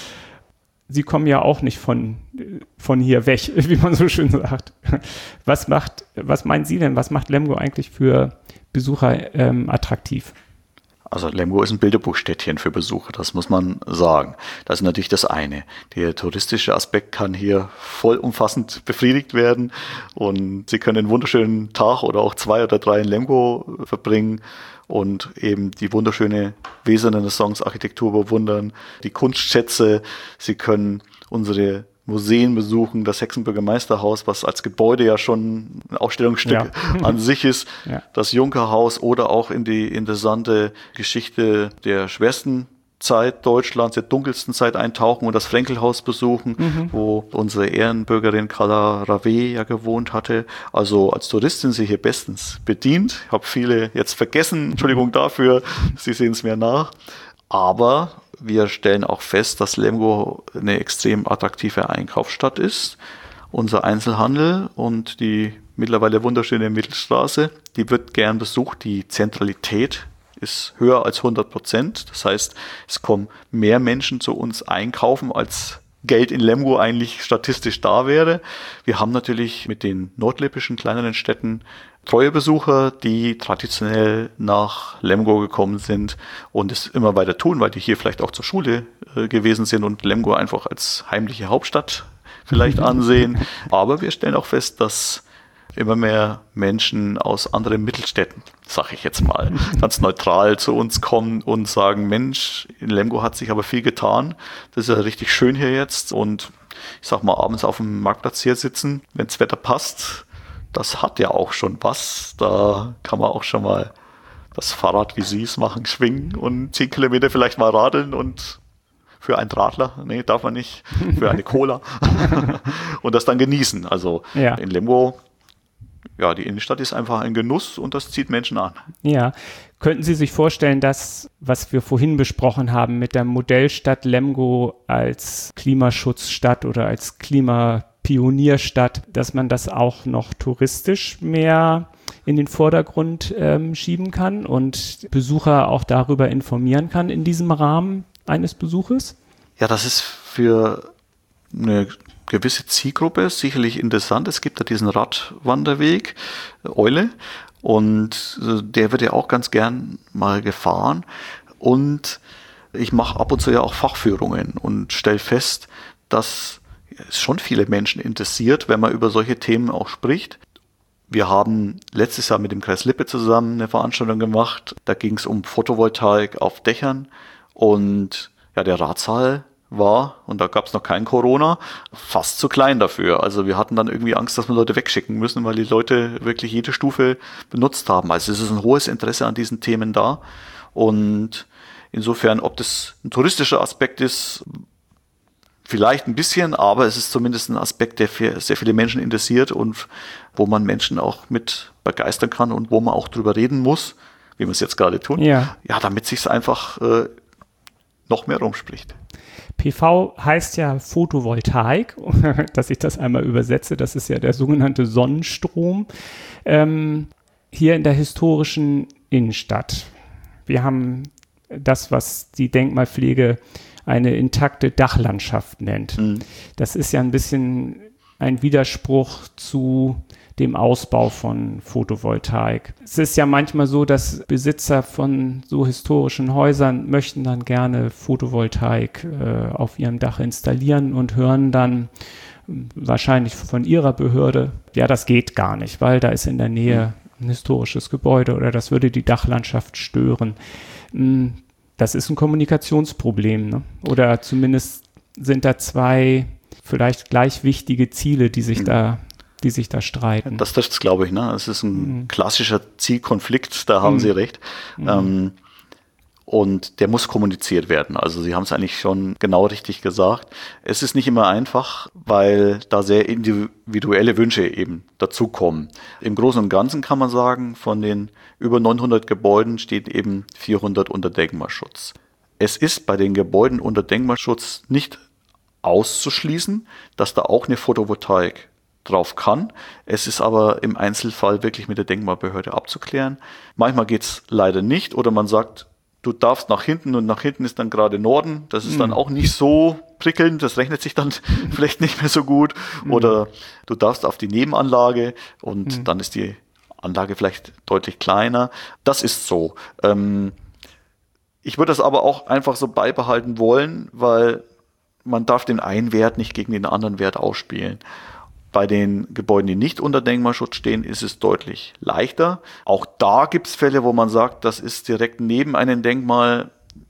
Sie kommen ja auch nicht von, von hier weg, wie man so schön sagt. Was macht, was meinen Sie denn, was macht Lemgo eigentlich für Besucher ähm, attraktiv? Also Lemgo ist ein Bilderbuchstädtchen für Besucher, das muss man sagen. Das ist natürlich das eine. Der touristische Aspekt kann hier vollumfassend befriedigt werden und Sie können einen wunderschönen Tag oder auch zwei oder drei in Lemgo verbringen und eben die wunderschöne Weserrenaissance-Architektur bewundern, die Kunstschätze. Sie können unsere Museen besuchen, das Hexenburger Meisterhaus, was als Gebäude ja schon ein Ausstellungsstück ja. an sich ist, ja. das Junkerhaus oder auch in die interessante Geschichte der schwersten Zeit Deutschlands, der dunkelsten Zeit eintauchen und das Frenkelhaus besuchen, mhm. wo unsere Ehrenbürgerin Carla Rave ja gewohnt hatte. Also als Tourist sind Sie hier bestens bedient. Ich habe viele jetzt vergessen, Entschuldigung dafür, Sie sehen es mir nach. Aber wir stellen auch fest, dass Lemgo eine extrem attraktive Einkaufsstadt ist. Unser Einzelhandel und die mittlerweile wunderschöne Mittelstraße, die wird gern besucht. Die Zentralität ist höher als hundert Prozent. Das heißt, es kommen mehr Menschen zu uns einkaufen, als Geld in Lemgo eigentlich statistisch da wäre. Wir haben natürlich mit den nordlippischen kleineren Städten treue Besucher, die traditionell nach Lemgo gekommen sind und es immer weiter tun, weil die hier vielleicht auch zur Schule äh, gewesen sind und Lemgo einfach als heimliche Hauptstadt vielleicht ansehen. Aber wir stellen auch fest, dass immer mehr Menschen aus anderen Mittelstädten, sag ich jetzt mal, ganz neutral zu uns kommen und sagen, Mensch, in Lemgo hat sich aber viel getan. Das ist ja richtig schön hier jetzt und ich sag mal, abends auf dem Marktplatz hier sitzen, wenn das Wetter passt, das hat ja auch schon was. Da kann man auch schon mal das Fahrrad, wie Sie es machen, schwingen und zehn Kilometer vielleicht mal radeln und für einen Radler, nee, darf man nicht, für eine Cola und das dann genießen. Also ja. In Lemgo, ja, die Innenstadt ist einfach ein Genuss und das zieht Menschen an. Ja, könnten Sie sich vorstellen, dass, was wir vorhin besprochen haben, mit der Modellstadt Lemgo als Klimaschutzstadt oder als Klimapionierstadt, dass man das auch noch touristisch mehr in den Vordergrund ähm, schieben kann und Besucher auch darüber informieren kann in diesem Rahmen eines Besuches? Ja, das ist für eine gewisse Zielgruppe sicherlich interessant. Es gibt da diesen Radwanderweg, Eule, und der wird ja auch ganz gern mal gefahren. Und ich mache ab und zu ja auch Fachführungen und stelle fest, dass es schon viele Menschen interessiert, wenn man über solche Themen auch spricht. Wir haben letztes Jahr mit dem Kreis Lippe zusammen eine Veranstaltung gemacht. Da ging es um Photovoltaik auf Dächern. Und ja, der Radsaal war, und da gab es noch kein Corona, fast zu klein dafür. Also wir hatten dann irgendwie Angst, dass wir Leute wegschicken müssen, weil die Leute wirklich jede Stufe benutzt haben. Also es ist ein hohes Interesse an diesen Themen da. Und insofern, ob das ein touristischer Aspekt ist, vielleicht ein bisschen, aber es ist zumindest ein Aspekt, der für sehr viele Menschen interessiert und wo man Menschen auch mit begeistern kann und wo man auch drüber reden muss, wie wir es jetzt gerade tun, ja, ja damit sich es einfach äh, noch mehr rumspricht. P V heißt ja Photovoltaik, dass ich das einmal übersetze, das ist ja der sogenannte Sonnenstrom. Ähm, hier in der historischen Innenstadt. Wir haben das, was die Denkmalpflege eine intakte Dachlandschaft nennt. Mhm. Das ist ja ein bisschen ein Widerspruch zu dem Ausbau von Photovoltaik. Es ist ja manchmal so, dass Besitzer von so historischen Häusern möchten dann gerne Photovoltaik äh, auf ihrem Dach installieren und hören dann wahrscheinlich von ihrer Behörde, ja, das geht gar nicht, weil da ist in der Nähe ein historisches Gebäude oder das würde die Dachlandschaft stören. Das ist ein Kommunikationsproblem, ne? Oder zumindest sind da zwei vielleicht gleich wichtige Ziele, die sich da die sich da streiten. Das trifft es, glaube ich. Ne? Es ist ein mhm. klassischer Zielkonflikt, da haben mhm. Sie recht. Mhm. Ähm, und der muss kommuniziert werden. Also Sie haben es eigentlich schon genau richtig gesagt. Es ist nicht immer einfach, weil da sehr individuelle Wünsche eben dazukommen. Im Großen und Ganzen kann man sagen, von den über neunhundert Gebäuden steht eben vierhundert unter Denkmalschutz. Es ist bei den Gebäuden unter Denkmalschutz nicht auszuschließen, dass da auch eine Photovoltaik drauf kann. Es ist aber im Einzelfall wirklich mit der Denkmalbehörde abzuklären. Manchmal geht es leider nicht oder man sagt, du darfst nach hinten und nach hinten ist dann gerade Norden. Das ist mhm. dann auch nicht so prickelnd, das rechnet sich dann vielleicht nicht mehr so gut. Mhm. Oder du darfst auf die Nebenanlage und mhm. dann ist die Anlage vielleicht deutlich kleiner. Das ist so. Ähm, ich würde das aber auch einfach so beibehalten wollen, weil man darf den einen Wert nicht gegen den anderen Wert ausspielen. Bei den Gebäuden, die nicht unter Denkmalschutz stehen, ist es deutlich leichter. Auch da gibt es Fälle, wo man sagt, das ist direkt neben einem Denkmal.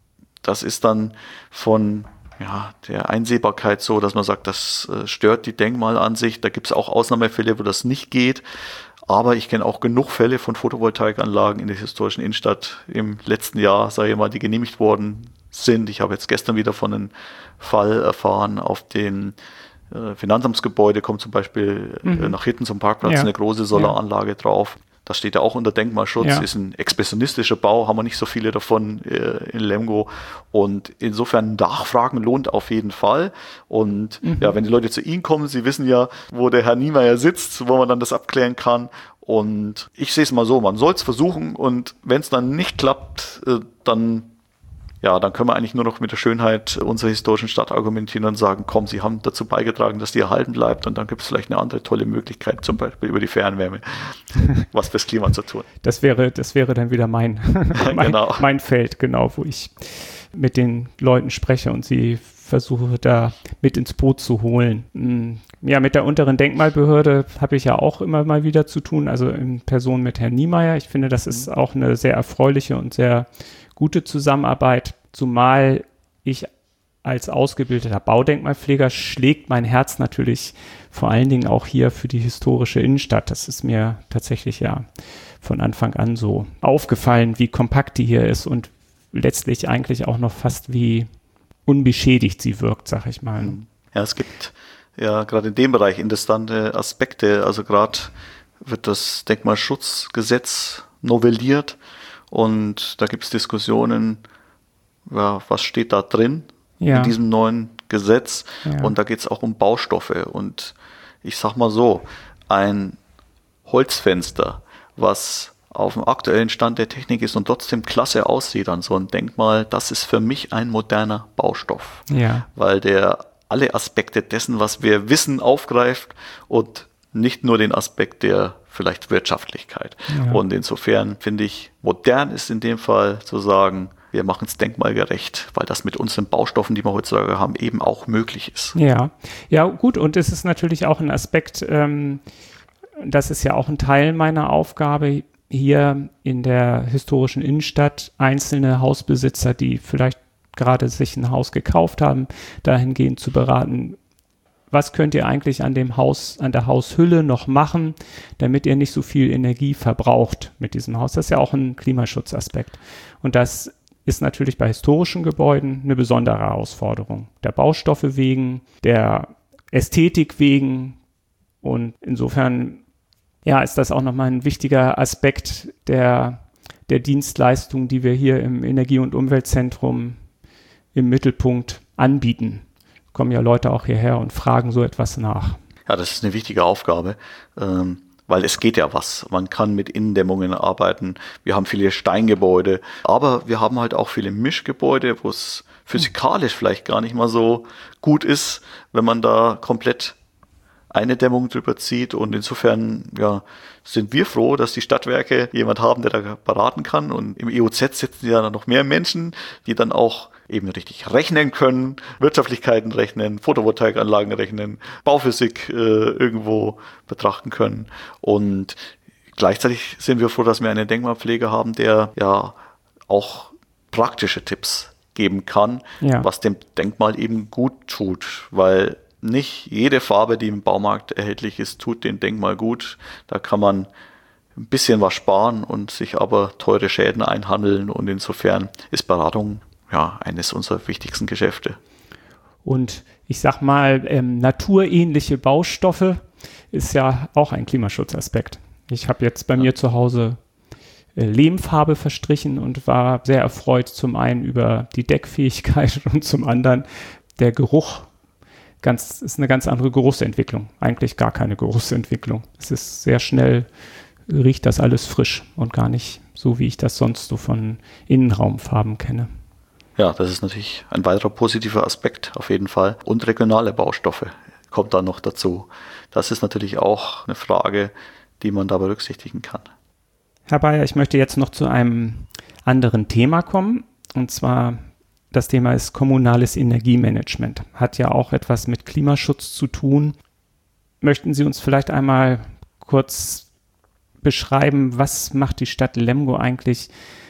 Das ist dann von ja, der Einsehbarkeit so, dass man sagt, das äh, stört die Denkmalansicht. Da gibt es auch Ausnahmefälle, wo das nicht geht. Aber ich kenne auch genug Fälle von Photovoltaikanlagen in der historischen Innenstadt im letzten Jahr, sage ich mal, die genehmigt worden sind. Ich habe jetzt gestern wieder von einem Fall erfahren auf den Finanzamtsgebäude kommt zum Beispiel mhm. nach hinten zum Parkplatz ja. eine große Solaranlage ja. drauf. Das steht ja auch unter Denkmalschutz, ja. ist ein expressionistischer Bau, haben wir nicht so viele davon äh, in Lemgo. Und insofern Nachfragen lohnt auf jeden Fall. Und mhm. ja, wenn die Leute zu Ihnen kommen, Sie wissen ja, wo der Herr Niemeyer sitzt, wo man dann das abklären kann. Und ich sehe es mal so, man soll es versuchen und wenn es dann nicht klappt, äh, dann Ja, dann können wir eigentlich nur noch mit der Schönheit unserer historischen Stadt argumentieren und sagen, komm, Sie haben dazu beigetragen, dass die erhalten bleibt und dann gibt es vielleicht eine andere tolle Möglichkeit, zum Beispiel über die Fernwärme, was fürs Klima zu tun. Das wäre, das wäre dann wieder mein, mein, genau. mein Feld, genau, wo ich mit den Leuten spreche und sie versuche da mit ins Boot zu holen. Ja, mit der unteren Denkmalbehörde habe ich ja auch immer mal wieder zu tun, also in Person mit Herrn Niemeyer. Ich finde, das ist auch eine sehr erfreuliche und sehr gute Zusammenarbeit, zumal ich als ausgebildeter Baudenkmalpfleger schlägt mein Herz natürlich vor allen Dingen auch hier für die historische Innenstadt. Das ist mir tatsächlich ja von Anfang an so aufgefallen, wie kompakt die hier ist und letztlich eigentlich auch noch fast wie unbeschädigt sie wirkt, sag ich mal. Ja, es gibt ja gerade in dem Bereich interessante Aspekte. Also gerade wird das Denkmalschutzgesetz novelliert und da gibt es Diskussionen, ja, was steht da drin ja. in diesem neuen Gesetz ja. und da geht es auch um Baustoffe und ich sag mal so, ein Holzfenster, was auf dem aktuellen Stand der Technik ist und trotzdem klasse aussieht an so einem Denkmal, das ist für mich ein moderner Baustoff, ja. weil der alle Aspekte dessen, was wir wissen, aufgreift und nicht nur den Aspekt der vielleicht Wirtschaftlichkeit. Ja. Und insofern finde ich, modern ist in dem Fall zu sagen, wir machen es denkmalgerecht, weil das mit unseren Baustoffen, die wir heutzutage haben, eben auch möglich ist. Ja, ja gut, und es ist natürlich auch ein Aspekt, ähm, das ist ja auch ein Teil meiner Aufgabe, hier in der historischen Innenstadt einzelne Hausbesitzer, die vielleicht gerade sich ein Haus gekauft haben, dahingehend zu beraten, was könnt ihr eigentlich an dem Haus, an der Haushülle noch machen, damit ihr nicht so viel Energie verbraucht mit diesem Haus. Das ist ja auch ein Klimaschutzaspekt. Und das ist natürlich bei historischen Gebäuden eine besondere Herausforderung. Der Baustoffe wegen, der Ästhetik wegen und insofern ja, ist das auch nochmal ein wichtiger Aspekt der, der Dienstleistung, die wir hier im Energie- und Umweltzentrum im Mittelpunkt anbieten. Kommen ja Leute auch hierher und fragen so etwas nach. Ja, das ist eine wichtige Aufgabe, ähm, weil es geht ja was. Man kann mit Innendämmungen arbeiten. Wir haben viele Steingebäude, aber wir haben halt auch viele Mischgebäude, wo es physikalisch vielleicht gar nicht mal so gut ist, wenn man da komplett eine Dämmung drüber zieht und insofern ja, sind wir froh, dass die Stadtwerke jemand haben, der da beraten kann und im E O Z sitzen ja noch mehr Menschen, die dann auch eben richtig rechnen können, Wirtschaftlichkeiten rechnen, Photovoltaikanlagen rechnen, Bauphysik äh, irgendwo betrachten können und gleichzeitig sind wir froh, dass wir einen Denkmalpfleger haben, der ja auch praktische Tipps geben kann, ja. was dem Denkmal eben gut tut, weil nicht jede Farbe, die im Baumarkt erhältlich ist, tut dem Denkmal gut. Da kann man ein bisschen was sparen und sich aber teure Schäden einhandeln. Und insofern ist Beratung ja eines unserer wichtigsten Geschäfte. Und ich sag mal, ähm, naturähnliche Baustoffe ist ja auch ein Klimaschutzaspekt. Ich habe jetzt bei ja. mir zu Hause äh, Lehmfarbe verstrichen und war sehr erfreut, zum einen über die Deckfähigkeit und zum anderen der Geruch. Ganz, ist eine ganz andere Geruchsentwicklung. Eigentlich gar keine Geruchsentwicklung. Es ist sehr schnell, riecht das alles frisch und gar nicht so, wie ich das sonst so von Innenraumfarben kenne. Ja, das ist natürlich ein weiterer positiver Aspekt auf jeden Fall. Und regionale Baustoffe kommt da noch dazu. Das ist natürlich auch eine Frage, die man da berücksichtigen kann. Herr Bayer, ich möchte jetzt noch zu einem anderen Thema kommen. Und zwar das Thema ist kommunales Energiemanagement. Hat ja auch etwas mit Klimaschutz zu tun. Möchten Sie uns vielleicht einmal kurz beschreiben, was macht die Stadt Lemgo eigentlich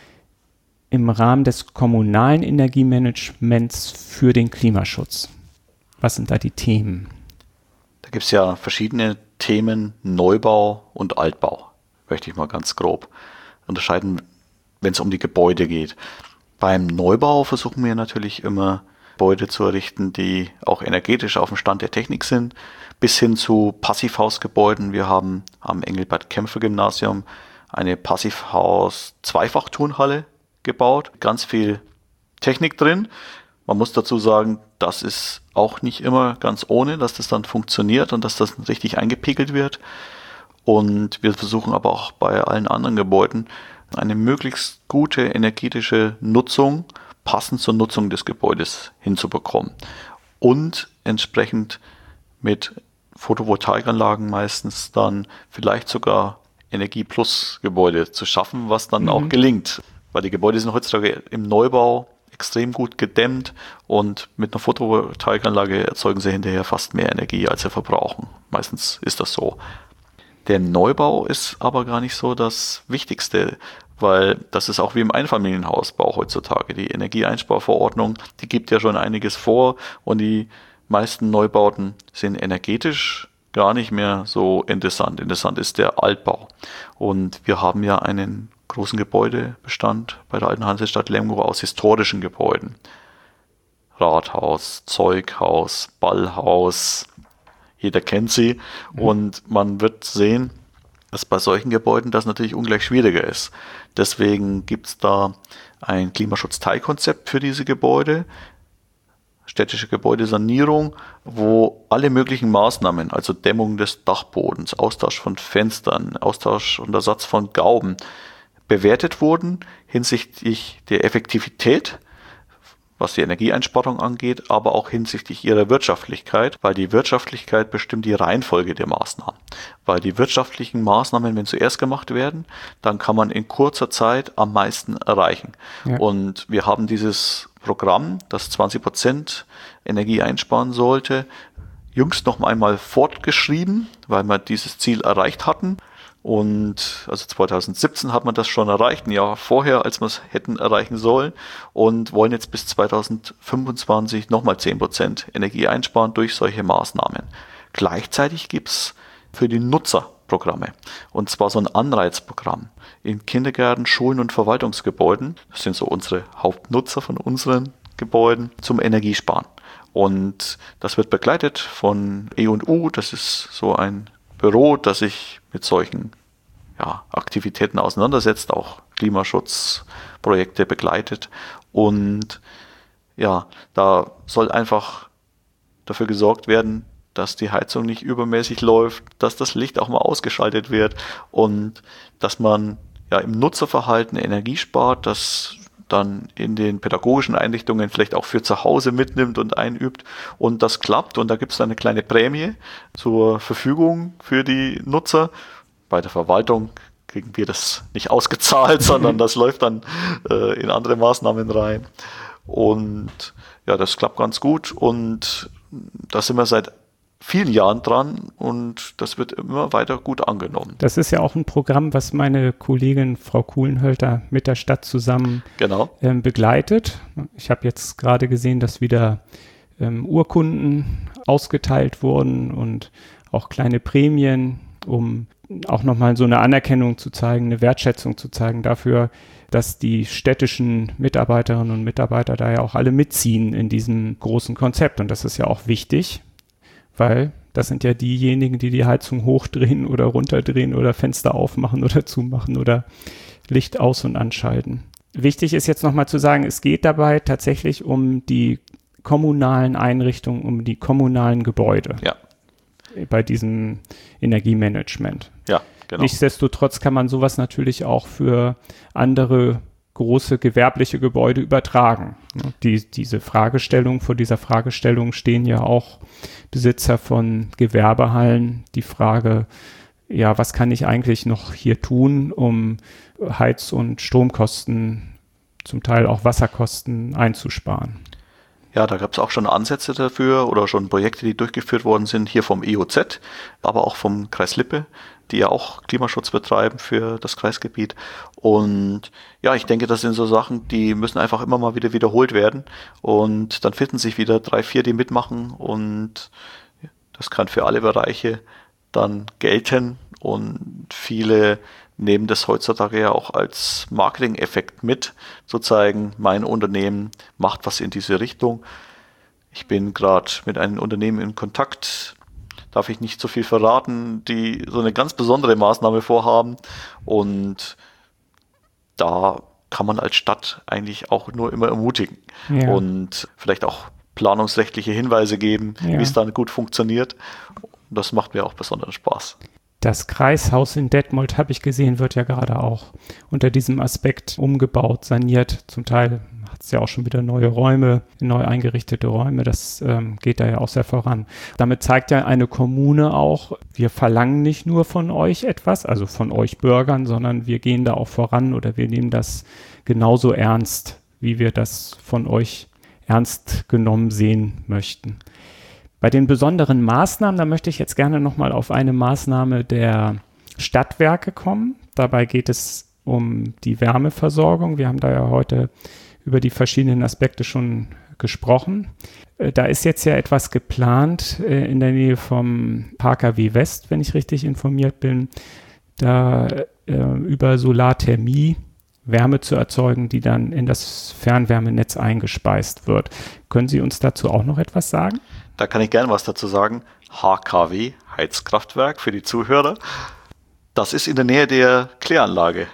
im Rahmen des kommunalen Energiemanagements für den Klimaschutz? Was sind da die Themen? Da gibt es ja verschiedene Themen, Neubau und Altbau, möchte ich mal ganz grob unterscheiden, wenn es um die Gebäude geht. Beim Neubau versuchen wir natürlich immer Gebäude zu errichten, die auch energetisch auf dem Stand der Technik sind, bis hin zu Passivhausgebäuden. Wir haben am Engelbert-Kämpfer-Gymnasium eine Passivhaus-Zweifachturnhalle gebaut, ganz viel Technik drin. Man muss dazu sagen, das ist auch nicht immer ganz ohne, dass das dann funktioniert und dass das richtig eingepegelt wird. Und wir versuchen aber auch bei allen anderen Gebäuden eine möglichst gute energetische Nutzung, passend zur Nutzung des Gebäudes hinzubekommen. Und entsprechend mit Photovoltaikanlagen meistens dann vielleicht sogar Energie-Plus-Gebäude zu schaffen, was dann mhm. auch gelingt. Weil die Gebäude sind heutzutage im Neubau extrem gut gedämmt und mit einer Photovoltaikanlage erzeugen sie hinterher fast mehr Energie, als sie verbrauchen. Meistens ist das so. Der Neubau ist aber gar nicht so das Wichtigste, weil das ist auch wie im Einfamilienhausbau heutzutage. Die Energieeinsparverordnung, die gibt ja schon einiges vor und die meisten Neubauten sind energetisch gar nicht mehr so interessant. Interessant ist der Altbau. Und wir haben ja einen großen Gebäudebestand bei der Alten Hansestadt Lemgo aus historischen Gebäuden. Rathaus, Zeughaus, Ballhaus, jeder kennt sie. Mhm. Und man wird sehen, dass bei solchen Gebäuden das natürlich ungleich schwieriger ist. Deswegen gibt es da ein Klimaschutzteilkonzept für diese Gebäude, städtische Gebäudesanierung, wo alle möglichen Maßnahmen, also Dämmung des Dachbodens, Austausch von Fenstern, Austausch und Ersatz von Gauben, bewertet wurden hinsichtlich der Effektivität, was die Energieeinsparung angeht, aber auch hinsichtlich ihrer Wirtschaftlichkeit, weil die Wirtschaftlichkeit bestimmt die Reihenfolge der Maßnahmen. Weil die wirtschaftlichen Maßnahmen, wenn zuerst gemacht werden, dann kann man in kurzer Zeit am meisten erreichen. Ja. Und wir haben dieses Programm, das zwanzig Prozent Energie einsparen sollte, jüngst noch einmal fortgeschrieben, weil wir dieses Ziel erreicht hatten. Und also zwanzig siebzehn hat man das schon erreicht, ein Jahr vorher, als wir es hätten erreichen sollen, und wollen jetzt bis zwanzig fünfundzwanzig nochmal zehn Prozent Energie einsparen durch solche Maßnahmen. Gleichzeitig gibt es für die Nutzer Programme, und zwar so ein Anreizprogramm in Kindergärten, Schulen und Verwaltungsgebäuden. Das sind so unsere Hauptnutzer von unseren Gebäuden zum Energiesparen. Und das wird begleitet von E und U, das ist so ein Büro, das sich mit solchen ja, Aktivitäten auseinandersetzt, auch Klimaschutzprojekte begleitet. Und ja, da soll einfach dafür gesorgt werden, dass die Heizung nicht übermäßig läuft, dass das Licht auch mal ausgeschaltet wird und dass man ja im Nutzerverhalten Energie spart, das dann in den pädagogischen Einrichtungen vielleicht auch für zu Hause mitnimmt und einübt, und das klappt, und da gibt es eine kleine Prämie zur Verfügung für die Nutzer. Bei der Verwaltung kriegen wir das nicht ausgezahlt, sondern das läuft dann äh, in andere Maßnahmen rein, und ja, das klappt ganz gut, und da sind wir seit vielen Jahren dran, und das wird immer weiter gut angenommen. Das ist ja auch ein Programm, was meine Kollegin Frau Kuhlenhölter mit der Stadt zusammen genau. ähm, begleitet. Ich habe jetzt gerade gesehen, dass wieder ähm, Urkunden ausgeteilt wurden und auch kleine Prämien, um auch nochmal so eine Anerkennung zu zeigen, eine Wertschätzung zu zeigen dafür, dass die städtischen Mitarbeiterinnen und Mitarbeiter da ja auch alle mitziehen in diesem großen Konzept. Und das ist ja auch wichtig, weil das sind ja diejenigen, die die Heizung hochdrehen oder runterdrehen oder Fenster aufmachen oder zumachen oder Licht aus- und anschalten. Wichtig ist jetzt nochmal zu sagen, es geht dabei tatsächlich um die kommunalen Einrichtungen, um die kommunalen Gebäude. Ja. Bei diesem Energiemanagement. Ja, genau. Nichtsdestotrotz kann man sowas natürlich auch für andere große gewerbliche Gebäude übertragen. Die, diese Fragestellung, vor dieser Fragestellung stehen ja auch Besitzer von Gewerbehallen. Die Frage, ja, was kann ich eigentlich noch hier tun, um Heiz- und Stromkosten, zum Teil auch Wasserkosten einzusparen? Ja, da gab es auch schon Ansätze dafür oder schon Projekte, die durchgeführt worden sind, hier vom E O Z, aber auch vom Kreis Lippe, die ja auch Klimaschutz betreiben für das Kreisgebiet. Und ja, ich denke, das sind so Sachen, die müssen einfach immer mal wieder wiederholt werden, und dann finden sich wieder drei, vier, die mitmachen, und das kann für alle Bereiche dann gelten, und viele nehmen das heutzutage ja auch als Marketing-Effekt mit, zu zeigen, mein Unternehmen macht was in diese Richtung. Ich bin gerade mit einem Unternehmen in Kontakt, darf ich nicht so viel verraten, die so eine ganz besondere Maßnahme vorhaben, und da kann man als Stadt eigentlich auch nur immer ermutigen, ja, und vielleicht auch planungsrechtliche Hinweise geben, ja, wie es dann gut funktioniert. Das macht mir auch besonderen Spaß. Das Kreishaus in Detmold, habe ich gesehen, wird ja gerade auch unter diesem Aspekt umgebaut, saniert. Zum Teil hat es ja auch schon wieder neue Räume, neu eingerichtete Räume. Das ähm, geht da ja auch sehr voran. Damit zeigt ja eine Kommune auch, wir verlangen nicht nur von euch etwas, also von euch Bürgern, sondern wir gehen da auch voran, oder wir nehmen das genauso ernst, wie wir das von euch ernst genommen sehen möchten. Bei den besonderen Maßnahmen, da möchte ich jetzt gerne nochmal auf eine Maßnahme der Stadtwerke kommen. Dabei geht es um die Wärmeversorgung. Wir haben da ja heute über die verschiedenen Aspekte schon gesprochen. Äh, da ist jetzt ja etwas geplant äh, in der Nähe vom H K W West, wenn ich richtig informiert bin, da äh, über Solarthermie Wärme zu erzeugen, die dann in das Fernwärmenetz eingespeist wird. Können Sie uns dazu auch noch etwas sagen? Da kann ich gerne was dazu sagen. H K W, Heizkraftwerk für die Zuhörer. Das ist in der Nähe der Kläranlage.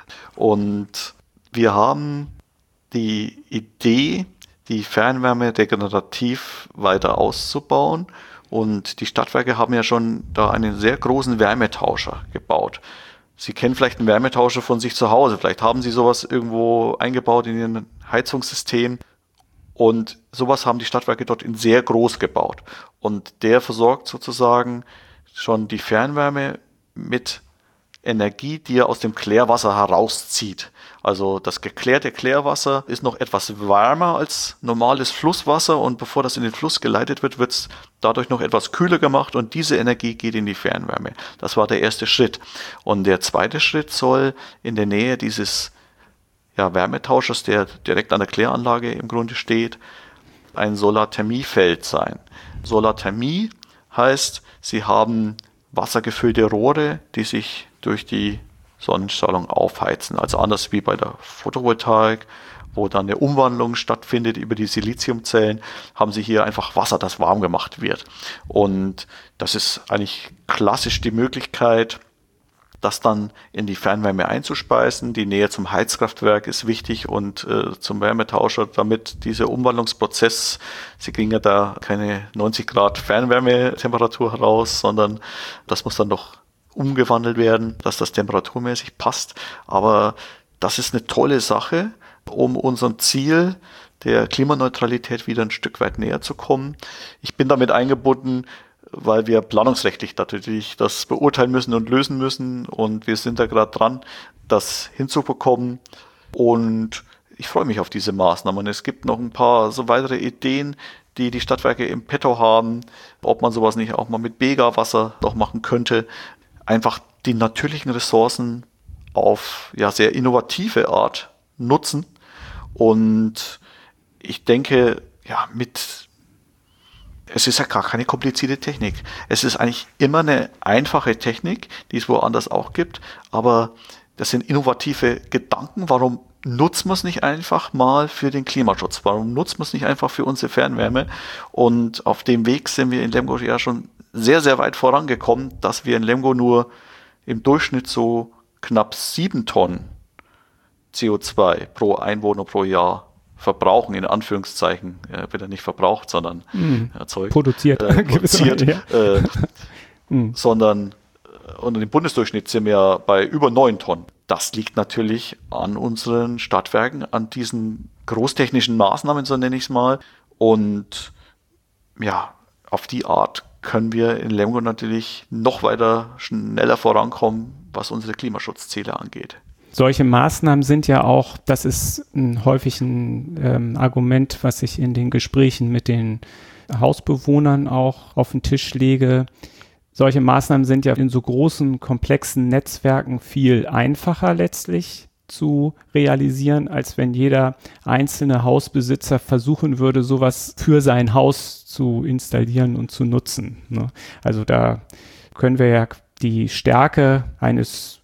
Und wir haben die Idee, die Fernwärme regenerativ weiter auszubauen. Und die Stadtwerke haben ja schon da einen sehr großen Wärmetauscher gebaut. Sie kennen vielleicht einen Wärmetauscher von sich zu Hause. Vielleicht haben Sie sowas irgendwo eingebaut in Ihrem Heizungssystem. Und sowas haben die Stadtwerke dort in sehr groß gebaut. Und der versorgt sozusagen schon die Fernwärme mit Energie, die er aus dem Klärwasser herauszieht. Also das geklärte Klärwasser ist noch etwas wärmer als normales Flusswasser und bevor das in den Fluss geleitet wird, wird es dadurch noch etwas kühler gemacht und diese Energie geht in die Fernwärme. Das war der erste Schritt. Und der zweite Schritt soll in der Nähe dieses ja, Wärmetauschers, der direkt an der Kläranlage im Grunde steht, ein Solarthermiefeld sein. Solarthermie heißt, Sie haben wassergefüllte Rohre, die sich durch die Sonnenstrahlung aufheizen. Also anders wie bei der Photovoltaik, wo dann eine Umwandlung stattfindet über die Siliziumzellen, haben Sie hier einfach Wasser, das warm gemacht wird. Und das ist eigentlich klassisch die Möglichkeit, das dann in die Fernwärme einzuspeisen. Die Nähe zum Heizkraftwerk ist wichtig und äh, zum Wärmetauscher, damit dieser Umwandlungsprozess, Sie kriegen ja da keine neunzig Grad Fernwärmetemperatur heraus, sondern das muss dann noch umgewandelt werden, dass das temperaturmäßig passt. Aber das ist eine tolle Sache, um unserem Ziel der Klimaneutralität wieder ein Stück weit näher zu kommen. Ich bin damit eingebunden, weil wir planungsrechtlich natürlich das beurteilen müssen und lösen müssen. Und wir sind da gerade dran, das hinzubekommen. Und ich freue mich auf diese Maßnahmen. Es gibt noch ein paar so weitere Ideen, die die Stadtwerke im Petto haben, ob man sowas nicht auch mal mit Bega-Wasser noch machen könnte. Einfach die natürlichen Ressourcen auf ja sehr innovative Art nutzen. Und ich denke, ja, mit es ist ja gar keine komplizierte Technik. Es ist eigentlich immer eine einfache Technik, die es woanders auch gibt, aber das sind innovative Gedanken. Warum nutzt man es nicht einfach mal für den Klimaschutz? Warum nutzt man es nicht einfach für unsere Fernwärme? Und auf dem Weg sind wir in Lemgo ja schon sehr, sehr weit vorangekommen, dass wir in Lemgo nur im Durchschnitt so knapp sieben Tonnen C O zwei pro Einwohner pro Jahr verbrauchen, in Anführungszeichen, äh, wird er nicht verbraucht, sondern mm. erzeugt. Produziert. Äh, produziert ja. äh, mm. Sondern äh, unter dem Bundesdurchschnitt sind wir bei über neun Tonnen. Das liegt natürlich an unseren Stadtwerken, an diesen großtechnischen Maßnahmen, so nenne ich es mal. Und ja, auf die Art können wir in Lemgo natürlich noch weiter schneller vorankommen, was unsere Klimaschutzziele angeht. Solche Maßnahmen sind ja auch, das ist ein, häufig ein ähm, Argument, was ich in den Gesprächen mit den Hausbewohnern auch auf den Tisch lege. Solche Maßnahmen sind ja in so großen, komplexen Netzwerken viel einfacher letztlich zu realisieren, als wenn jeder einzelne Hausbesitzer versuchen würde, sowas für sein Haus zu installieren und zu nutzen, ne? Also da können wir ja die Stärke eines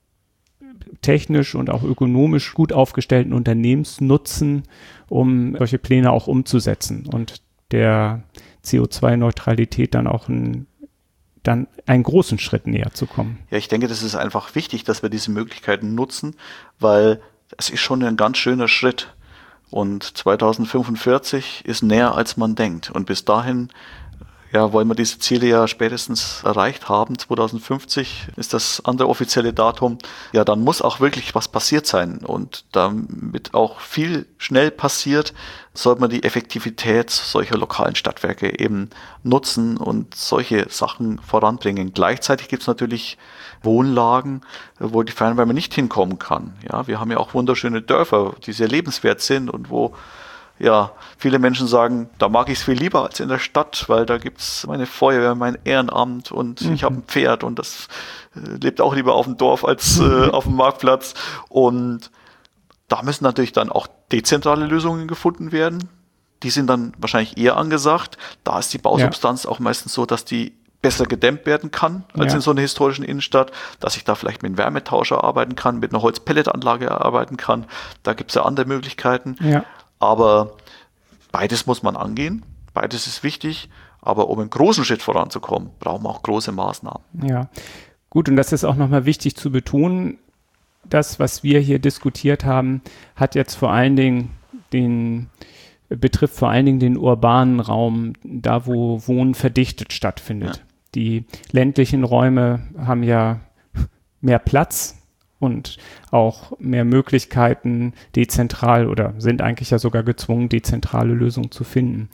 technisch und auch ökonomisch gut aufgestellten Unternehmens nutzen, um solche Pläne auch umzusetzen und der C O zwei Neutralität dann auch ein, dann einen großen Schritt näher zu kommen. Ja, ich denke, das ist einfach wichtig, dass wir diese Möglichkeiten nutzen, weil es ist schon ein ganz schöner Schritt und zweitausendfünfundvierzig ist näher, als man denkt und bis dahin ja, wollen wir diese Ziele ja spätestens erreicht haben. zweitausendfünfzig ist das andere offizielle Datum. Ja, dann muss auch wirklich was passiert sein. Und damit auch viel schnell passiert, sollte man die Effektivität solcher lokalen Stadtwerke eben nutzen und solche Sachen voranbringen. Gleichzeitig gibt es natürlich Wohnlagen, wo die Fernwärme nicht hinkommen kann. Ja, wir haben ja auch wunderschöne Dörfer, die sehr lebenswert sind und wo ja, viele Menschen sagen, da mag ich es viel lieber als in der Stadt, weil da gibt es meine Feuerwehr, mein Ehrenamt und mhm. ich habe ein Pferd und das äh, lebt auch lieber auf dem Dorf als äh, auf dem Marktplatz. Und da müssen natürlich dann auch dezentrale Lösungen gefunden werden. Die sind dann wahrscheinlich eher angesagt. Da ist die Bausubstanz ja. auch meistens so, dass die besser gedämmt werden kann als ja. in so einer historischen Innenstadt, dass ich da vielleicht mit einem Wärmetauscher arbeiten kann, mit einer Holzpelletanlage arbeiten kann. Da gibt es ja andere Möglichkeiten. Ja. Aber beides muss man angehen. Beides ist wichtig. Aber um einen großen Schritt voranzukommen, brauchen wir auch große Maßnahmen. Ja, gut. Und das ist auch nochmal wichtig zu betonen. Das, was wir hier diskutiert haben, hat jetzt vor allen Dingen den betrifft vor allen Dingen den urbanen Raum, da wo Wohnen verdichtet stattfindet. Ja. Die ländlichen Räume haben ja mehr Platz und auch mehr Möglichkeiten, dezentral oder sind eigentlich ja sogar gezwungen, dezentrale Lösungen zu finden.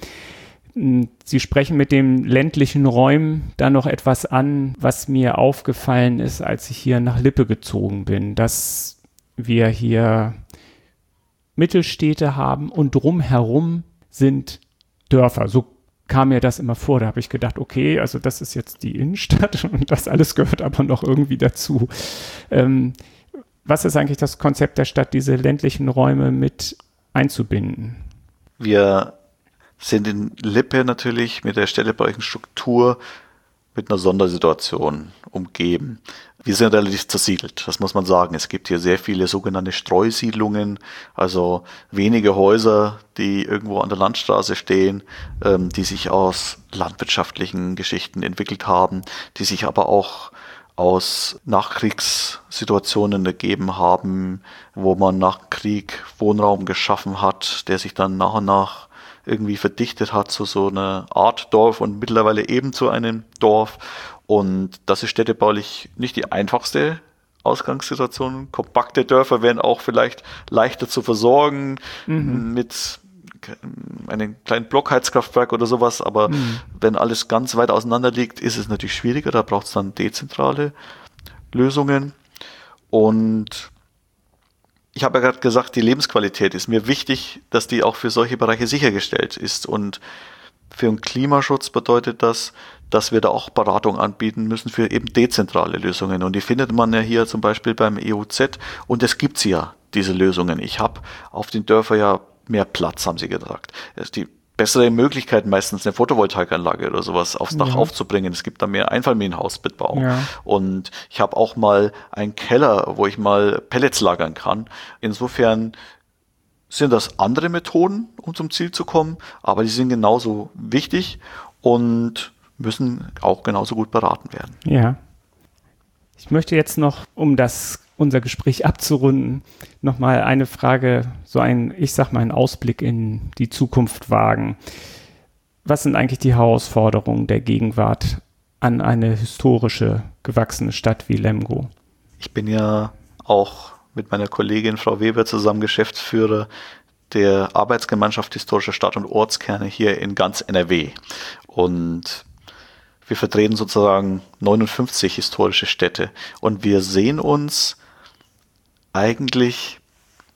Sie sprechen mit den ländlichen Räumen da noch etwas an, was mir aufgefallen ist, als ich hier nach Lippe gezogen bin, dass wir hier Mittelstädte haben und drumherum sind Dörfer. So kam mir das immer vor. Da habe ich gedacht, okay, also das ist jetzt die Innenstadt und das alles gehört aber noch irgendwie dazu. Ähm, was ist eigentlich das Konzept der Stadt, diese ländlichen Räume mit einzubinden? Wir sind in Lippe natürlich mit der städtebaulichen Struktur mit einer Sondersituation umgeben. Wir sind relativ zersiedelt, das muss man sagen. Es gibt hier sehr viele sogenannte Streusiedlungen, also wenige Häuser, die irgendwo an der Landstraße stehen, ähm, die sich aus landwirtschaftlichen Geschichten entwickelt haben, die sich aber auch aus Nachkriegssituationen ergeben haben, wo man nach dem Krieg Wohnraum geschaffen hat, der sich dann nach und nach irgendwie verdichtet hat zu so einer Art Dorf und mittlerweile eben zu einem Dorf. Und das ist städtebaulich nicht die einfachste Ausgangssituation. Kompakte Dörfer wären auch vielleicht leichter zu versorgen mhm. mit einem kleinen Blockheizkraftwerk oder sowas. Aber mhm. wenn alles ganz weit auseinander liegt, ist es natürlich schwieriger. Da braucht es dann dezentrale Lösungen. Und ich habe ja gerade gesagt, die Lebensqualität ist mir wichtig, dass die auch für solche Bereiche sichergestellt ist. Und für den Klimaschutz bedeutet das, dass wir da auch Beratung anbieten müssen für eben dezentrale Lösungen. Und die findet man ja hier zum Beispiel beim E U Z. Und es gibt ja, diese Lösungen. Ich habe auf den Dörfern ja mehr Platz, haben sie gesagt. Es ist die bessere Möglichkeit, meistens eine Photovoltaikanlage oder sowas aufs Dach ja. aufzubringen. Es gibt da mehr Einfamilienhausbebauung. Ja. Und ich habe auch mal einen Keller, wo ich mal Pellets lagern kann. Insofern sind das andere Methoden, um zum Ziel zu kommen, aber die sind genauso wichtig und müssen auch genauso gut beraten werden. Ja. Ich möchte jetzt noch, um das unser Gespräch abzurunden, nochmal eine Frage, so ein, ich sag mal, einen Ausblick in die Zukunft wagen. Was sind eigentlich die Herausforderungen der Gegenwart an eine historische, gewachsene Stadt wie Lemgo? Ich bin ja auch mit meiner Kollegin Frau Weber zusammen Geschäftsführer der Arbeitsgemeinschaft Historischer Stadt- und Ortskerne hier in ganz N R W. Und wir vertreten sozusagen neunundfünfzig historische Städte. Und wir sehen uns eigentlich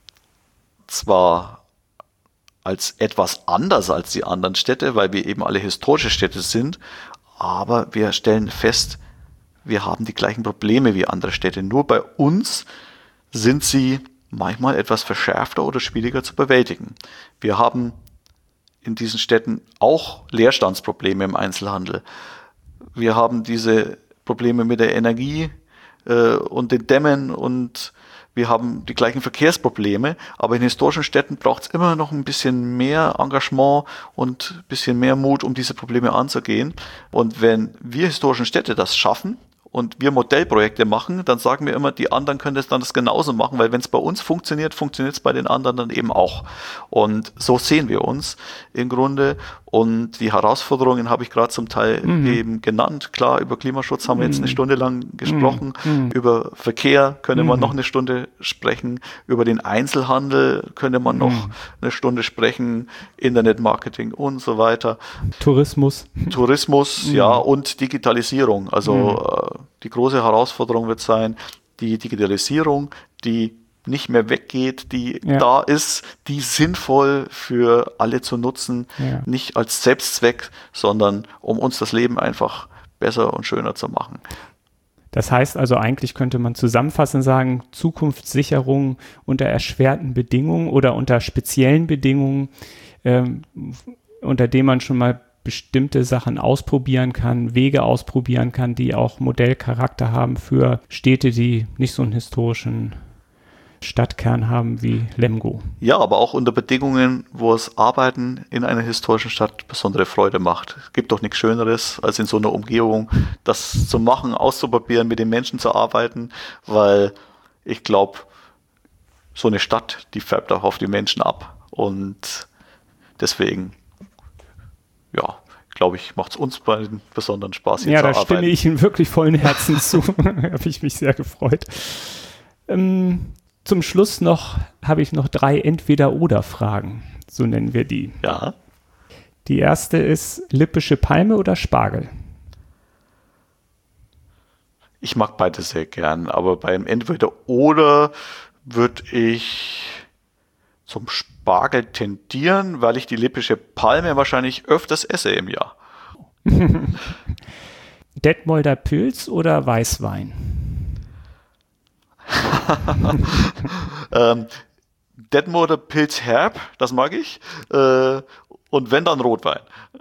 zwar als etwas anders als die anderen Städte, weil wir eben alle historische Städte sind, aber wir stellen fest, wir haben die gleichen Probleme wie andere Städte. Nur bei uns sind sie manchmal etwas verschärfter oder schwieriger zu bewältigen. Wir haben in diesen Städten auch Leerstandsprobleme im Einzelhandel. Wir haben diese Probleme mit der Energie äh, und den Dämmen und wir haben die gleichen Verkehrsprobleme, aber in historischen Städten braucht es immer noch ein bisschen mehr Engagement und ein bisschen mehr Mut, um diese Probleme anzugehen. Und wenn wir historischen Städte das schaffen und wir Modellprojekte machen, dann sagen wir immer, die anderen können das dann das genauso machen, weil wenn es bei uns funktioniert, funktioniert es bei den anderen dann eben auch. Und so sehen wir uns im Grunde. Und die Herausforderungen habe ich gerade zum Teil mhm. eben genannt. Klar, über Klimaschutz haben wir jetzt eine Stunde lang gesprochen. Mhm. Über Verkehr könnte mhm. man noch eine Stunde sprechen. Über den Einzelhandel könnte man noch mhm. eine Stunde sprechen. Internetmarketing und so weiter. Tourismus. Tourismus, mhm. ja, und Digitalisierung. Also mhm. äh, die große Herausforderung wird sein, die Digitalisierung, die nicht mehr weggeht, die ja. da ist, die sinnvoll für alle zu nutzen, ja. nicht als Selbstzweck, sondern um uns das Leben einfach besser und schöner zu machen. Das heißt also, eigentlich könnte man zusammenfassend sagen, Zukunftssicherung unter erschwerten Bedingungen oder unter speziellen Bedingungen, ähm, unter denen man schon mal bestimmte Sachen ausprobieren kann, Wege ausprobieren kann, die auch Modellcharakter haben für Städte, die nicht so einen historischen Stadtkern haben wie Lemgo. Ja, aber auch unter Bedingungen, wo es Arbeiten in einer historischen Stadt besondere Freude macht. Es gibt doch nichts Schöneres, als in so einer Umgebung das zu machen, auszuprobieren, mit den Menschen zu arbeiten, weil ich glaube, so eine Stadt, die färbt auch auf die Menschen ab. Und deswegen, ja, glaube ich, macht es uns beiden besonderen Spaß, hier ja, zu arbeiten. Ja, da stimme ich Ihnen wirklich vollen Herzens zu. Da habe ich mich sehr gefreut. Ähm, Zum Schluss noch habe ich noch drei Entweder-Oder-Fragen, so nennen wir die. Ja. Die erste ist Lippische Palme oder Spargel? Ich mag beide sehr gern, aber beim Entweder-Oder würde ich zum Spargel tendieren, weil ich die Lippische Palme wahrscheinlich öfters esse im Jahr. Detmolder Pilz oder Weißwein? ähm, Detmolder Pilz herb, das mag ich. Äh, und wenn, dann Rotwein.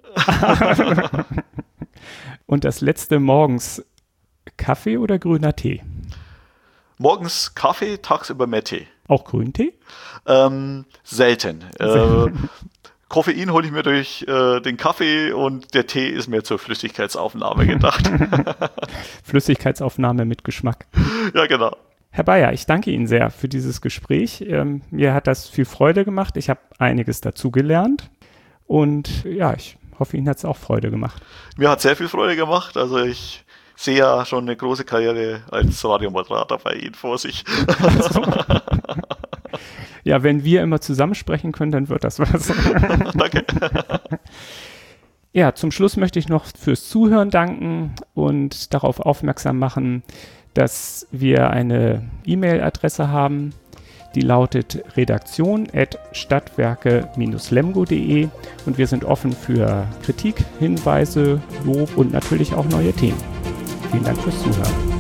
Und das letzte, morgens Kaffee oder grüner Tee? Morgens Kaffee, tagsüber mehr Tee. Auch Grüntee? Ähm, selten. Äh, Koffein hole ich mir durch äh, den Kaffee und der Tee ist mir zur Flüssigkeitsaufnahme gedacht. Flüssigkeitsaufnahme mit Geschmack. Ja, genau. Herr Bayer, ich danke Ihnen sehr für dieses Gespräch. Ähm, mir hat das viel Freude gemacht. Ich habe einiges dazugelernt und ja, ich hoffe, Ihnen hat es auch Freude gemacht. Mir hat sehr viel Freude gemacht. Also ich sehe ja schon eine große Karriere als Radiomoderator bei Ihnen vor sich. Also, ja, wenn wir immer zusammen sprechen können, dann wird das was. Danke. Ja, zum Schluss möchte ich noch fürs Zuhören danken und darauf aufmerksam machen, dass wir eine E-Mail-Adresse haben, die lautet redaktion at stadtwerke Bindestrich lemgo punkt de und wir sind offen für Kritik, Hinweise, Lob und natürlich auch neue Themen. Vielen Dank fürs Zuhören.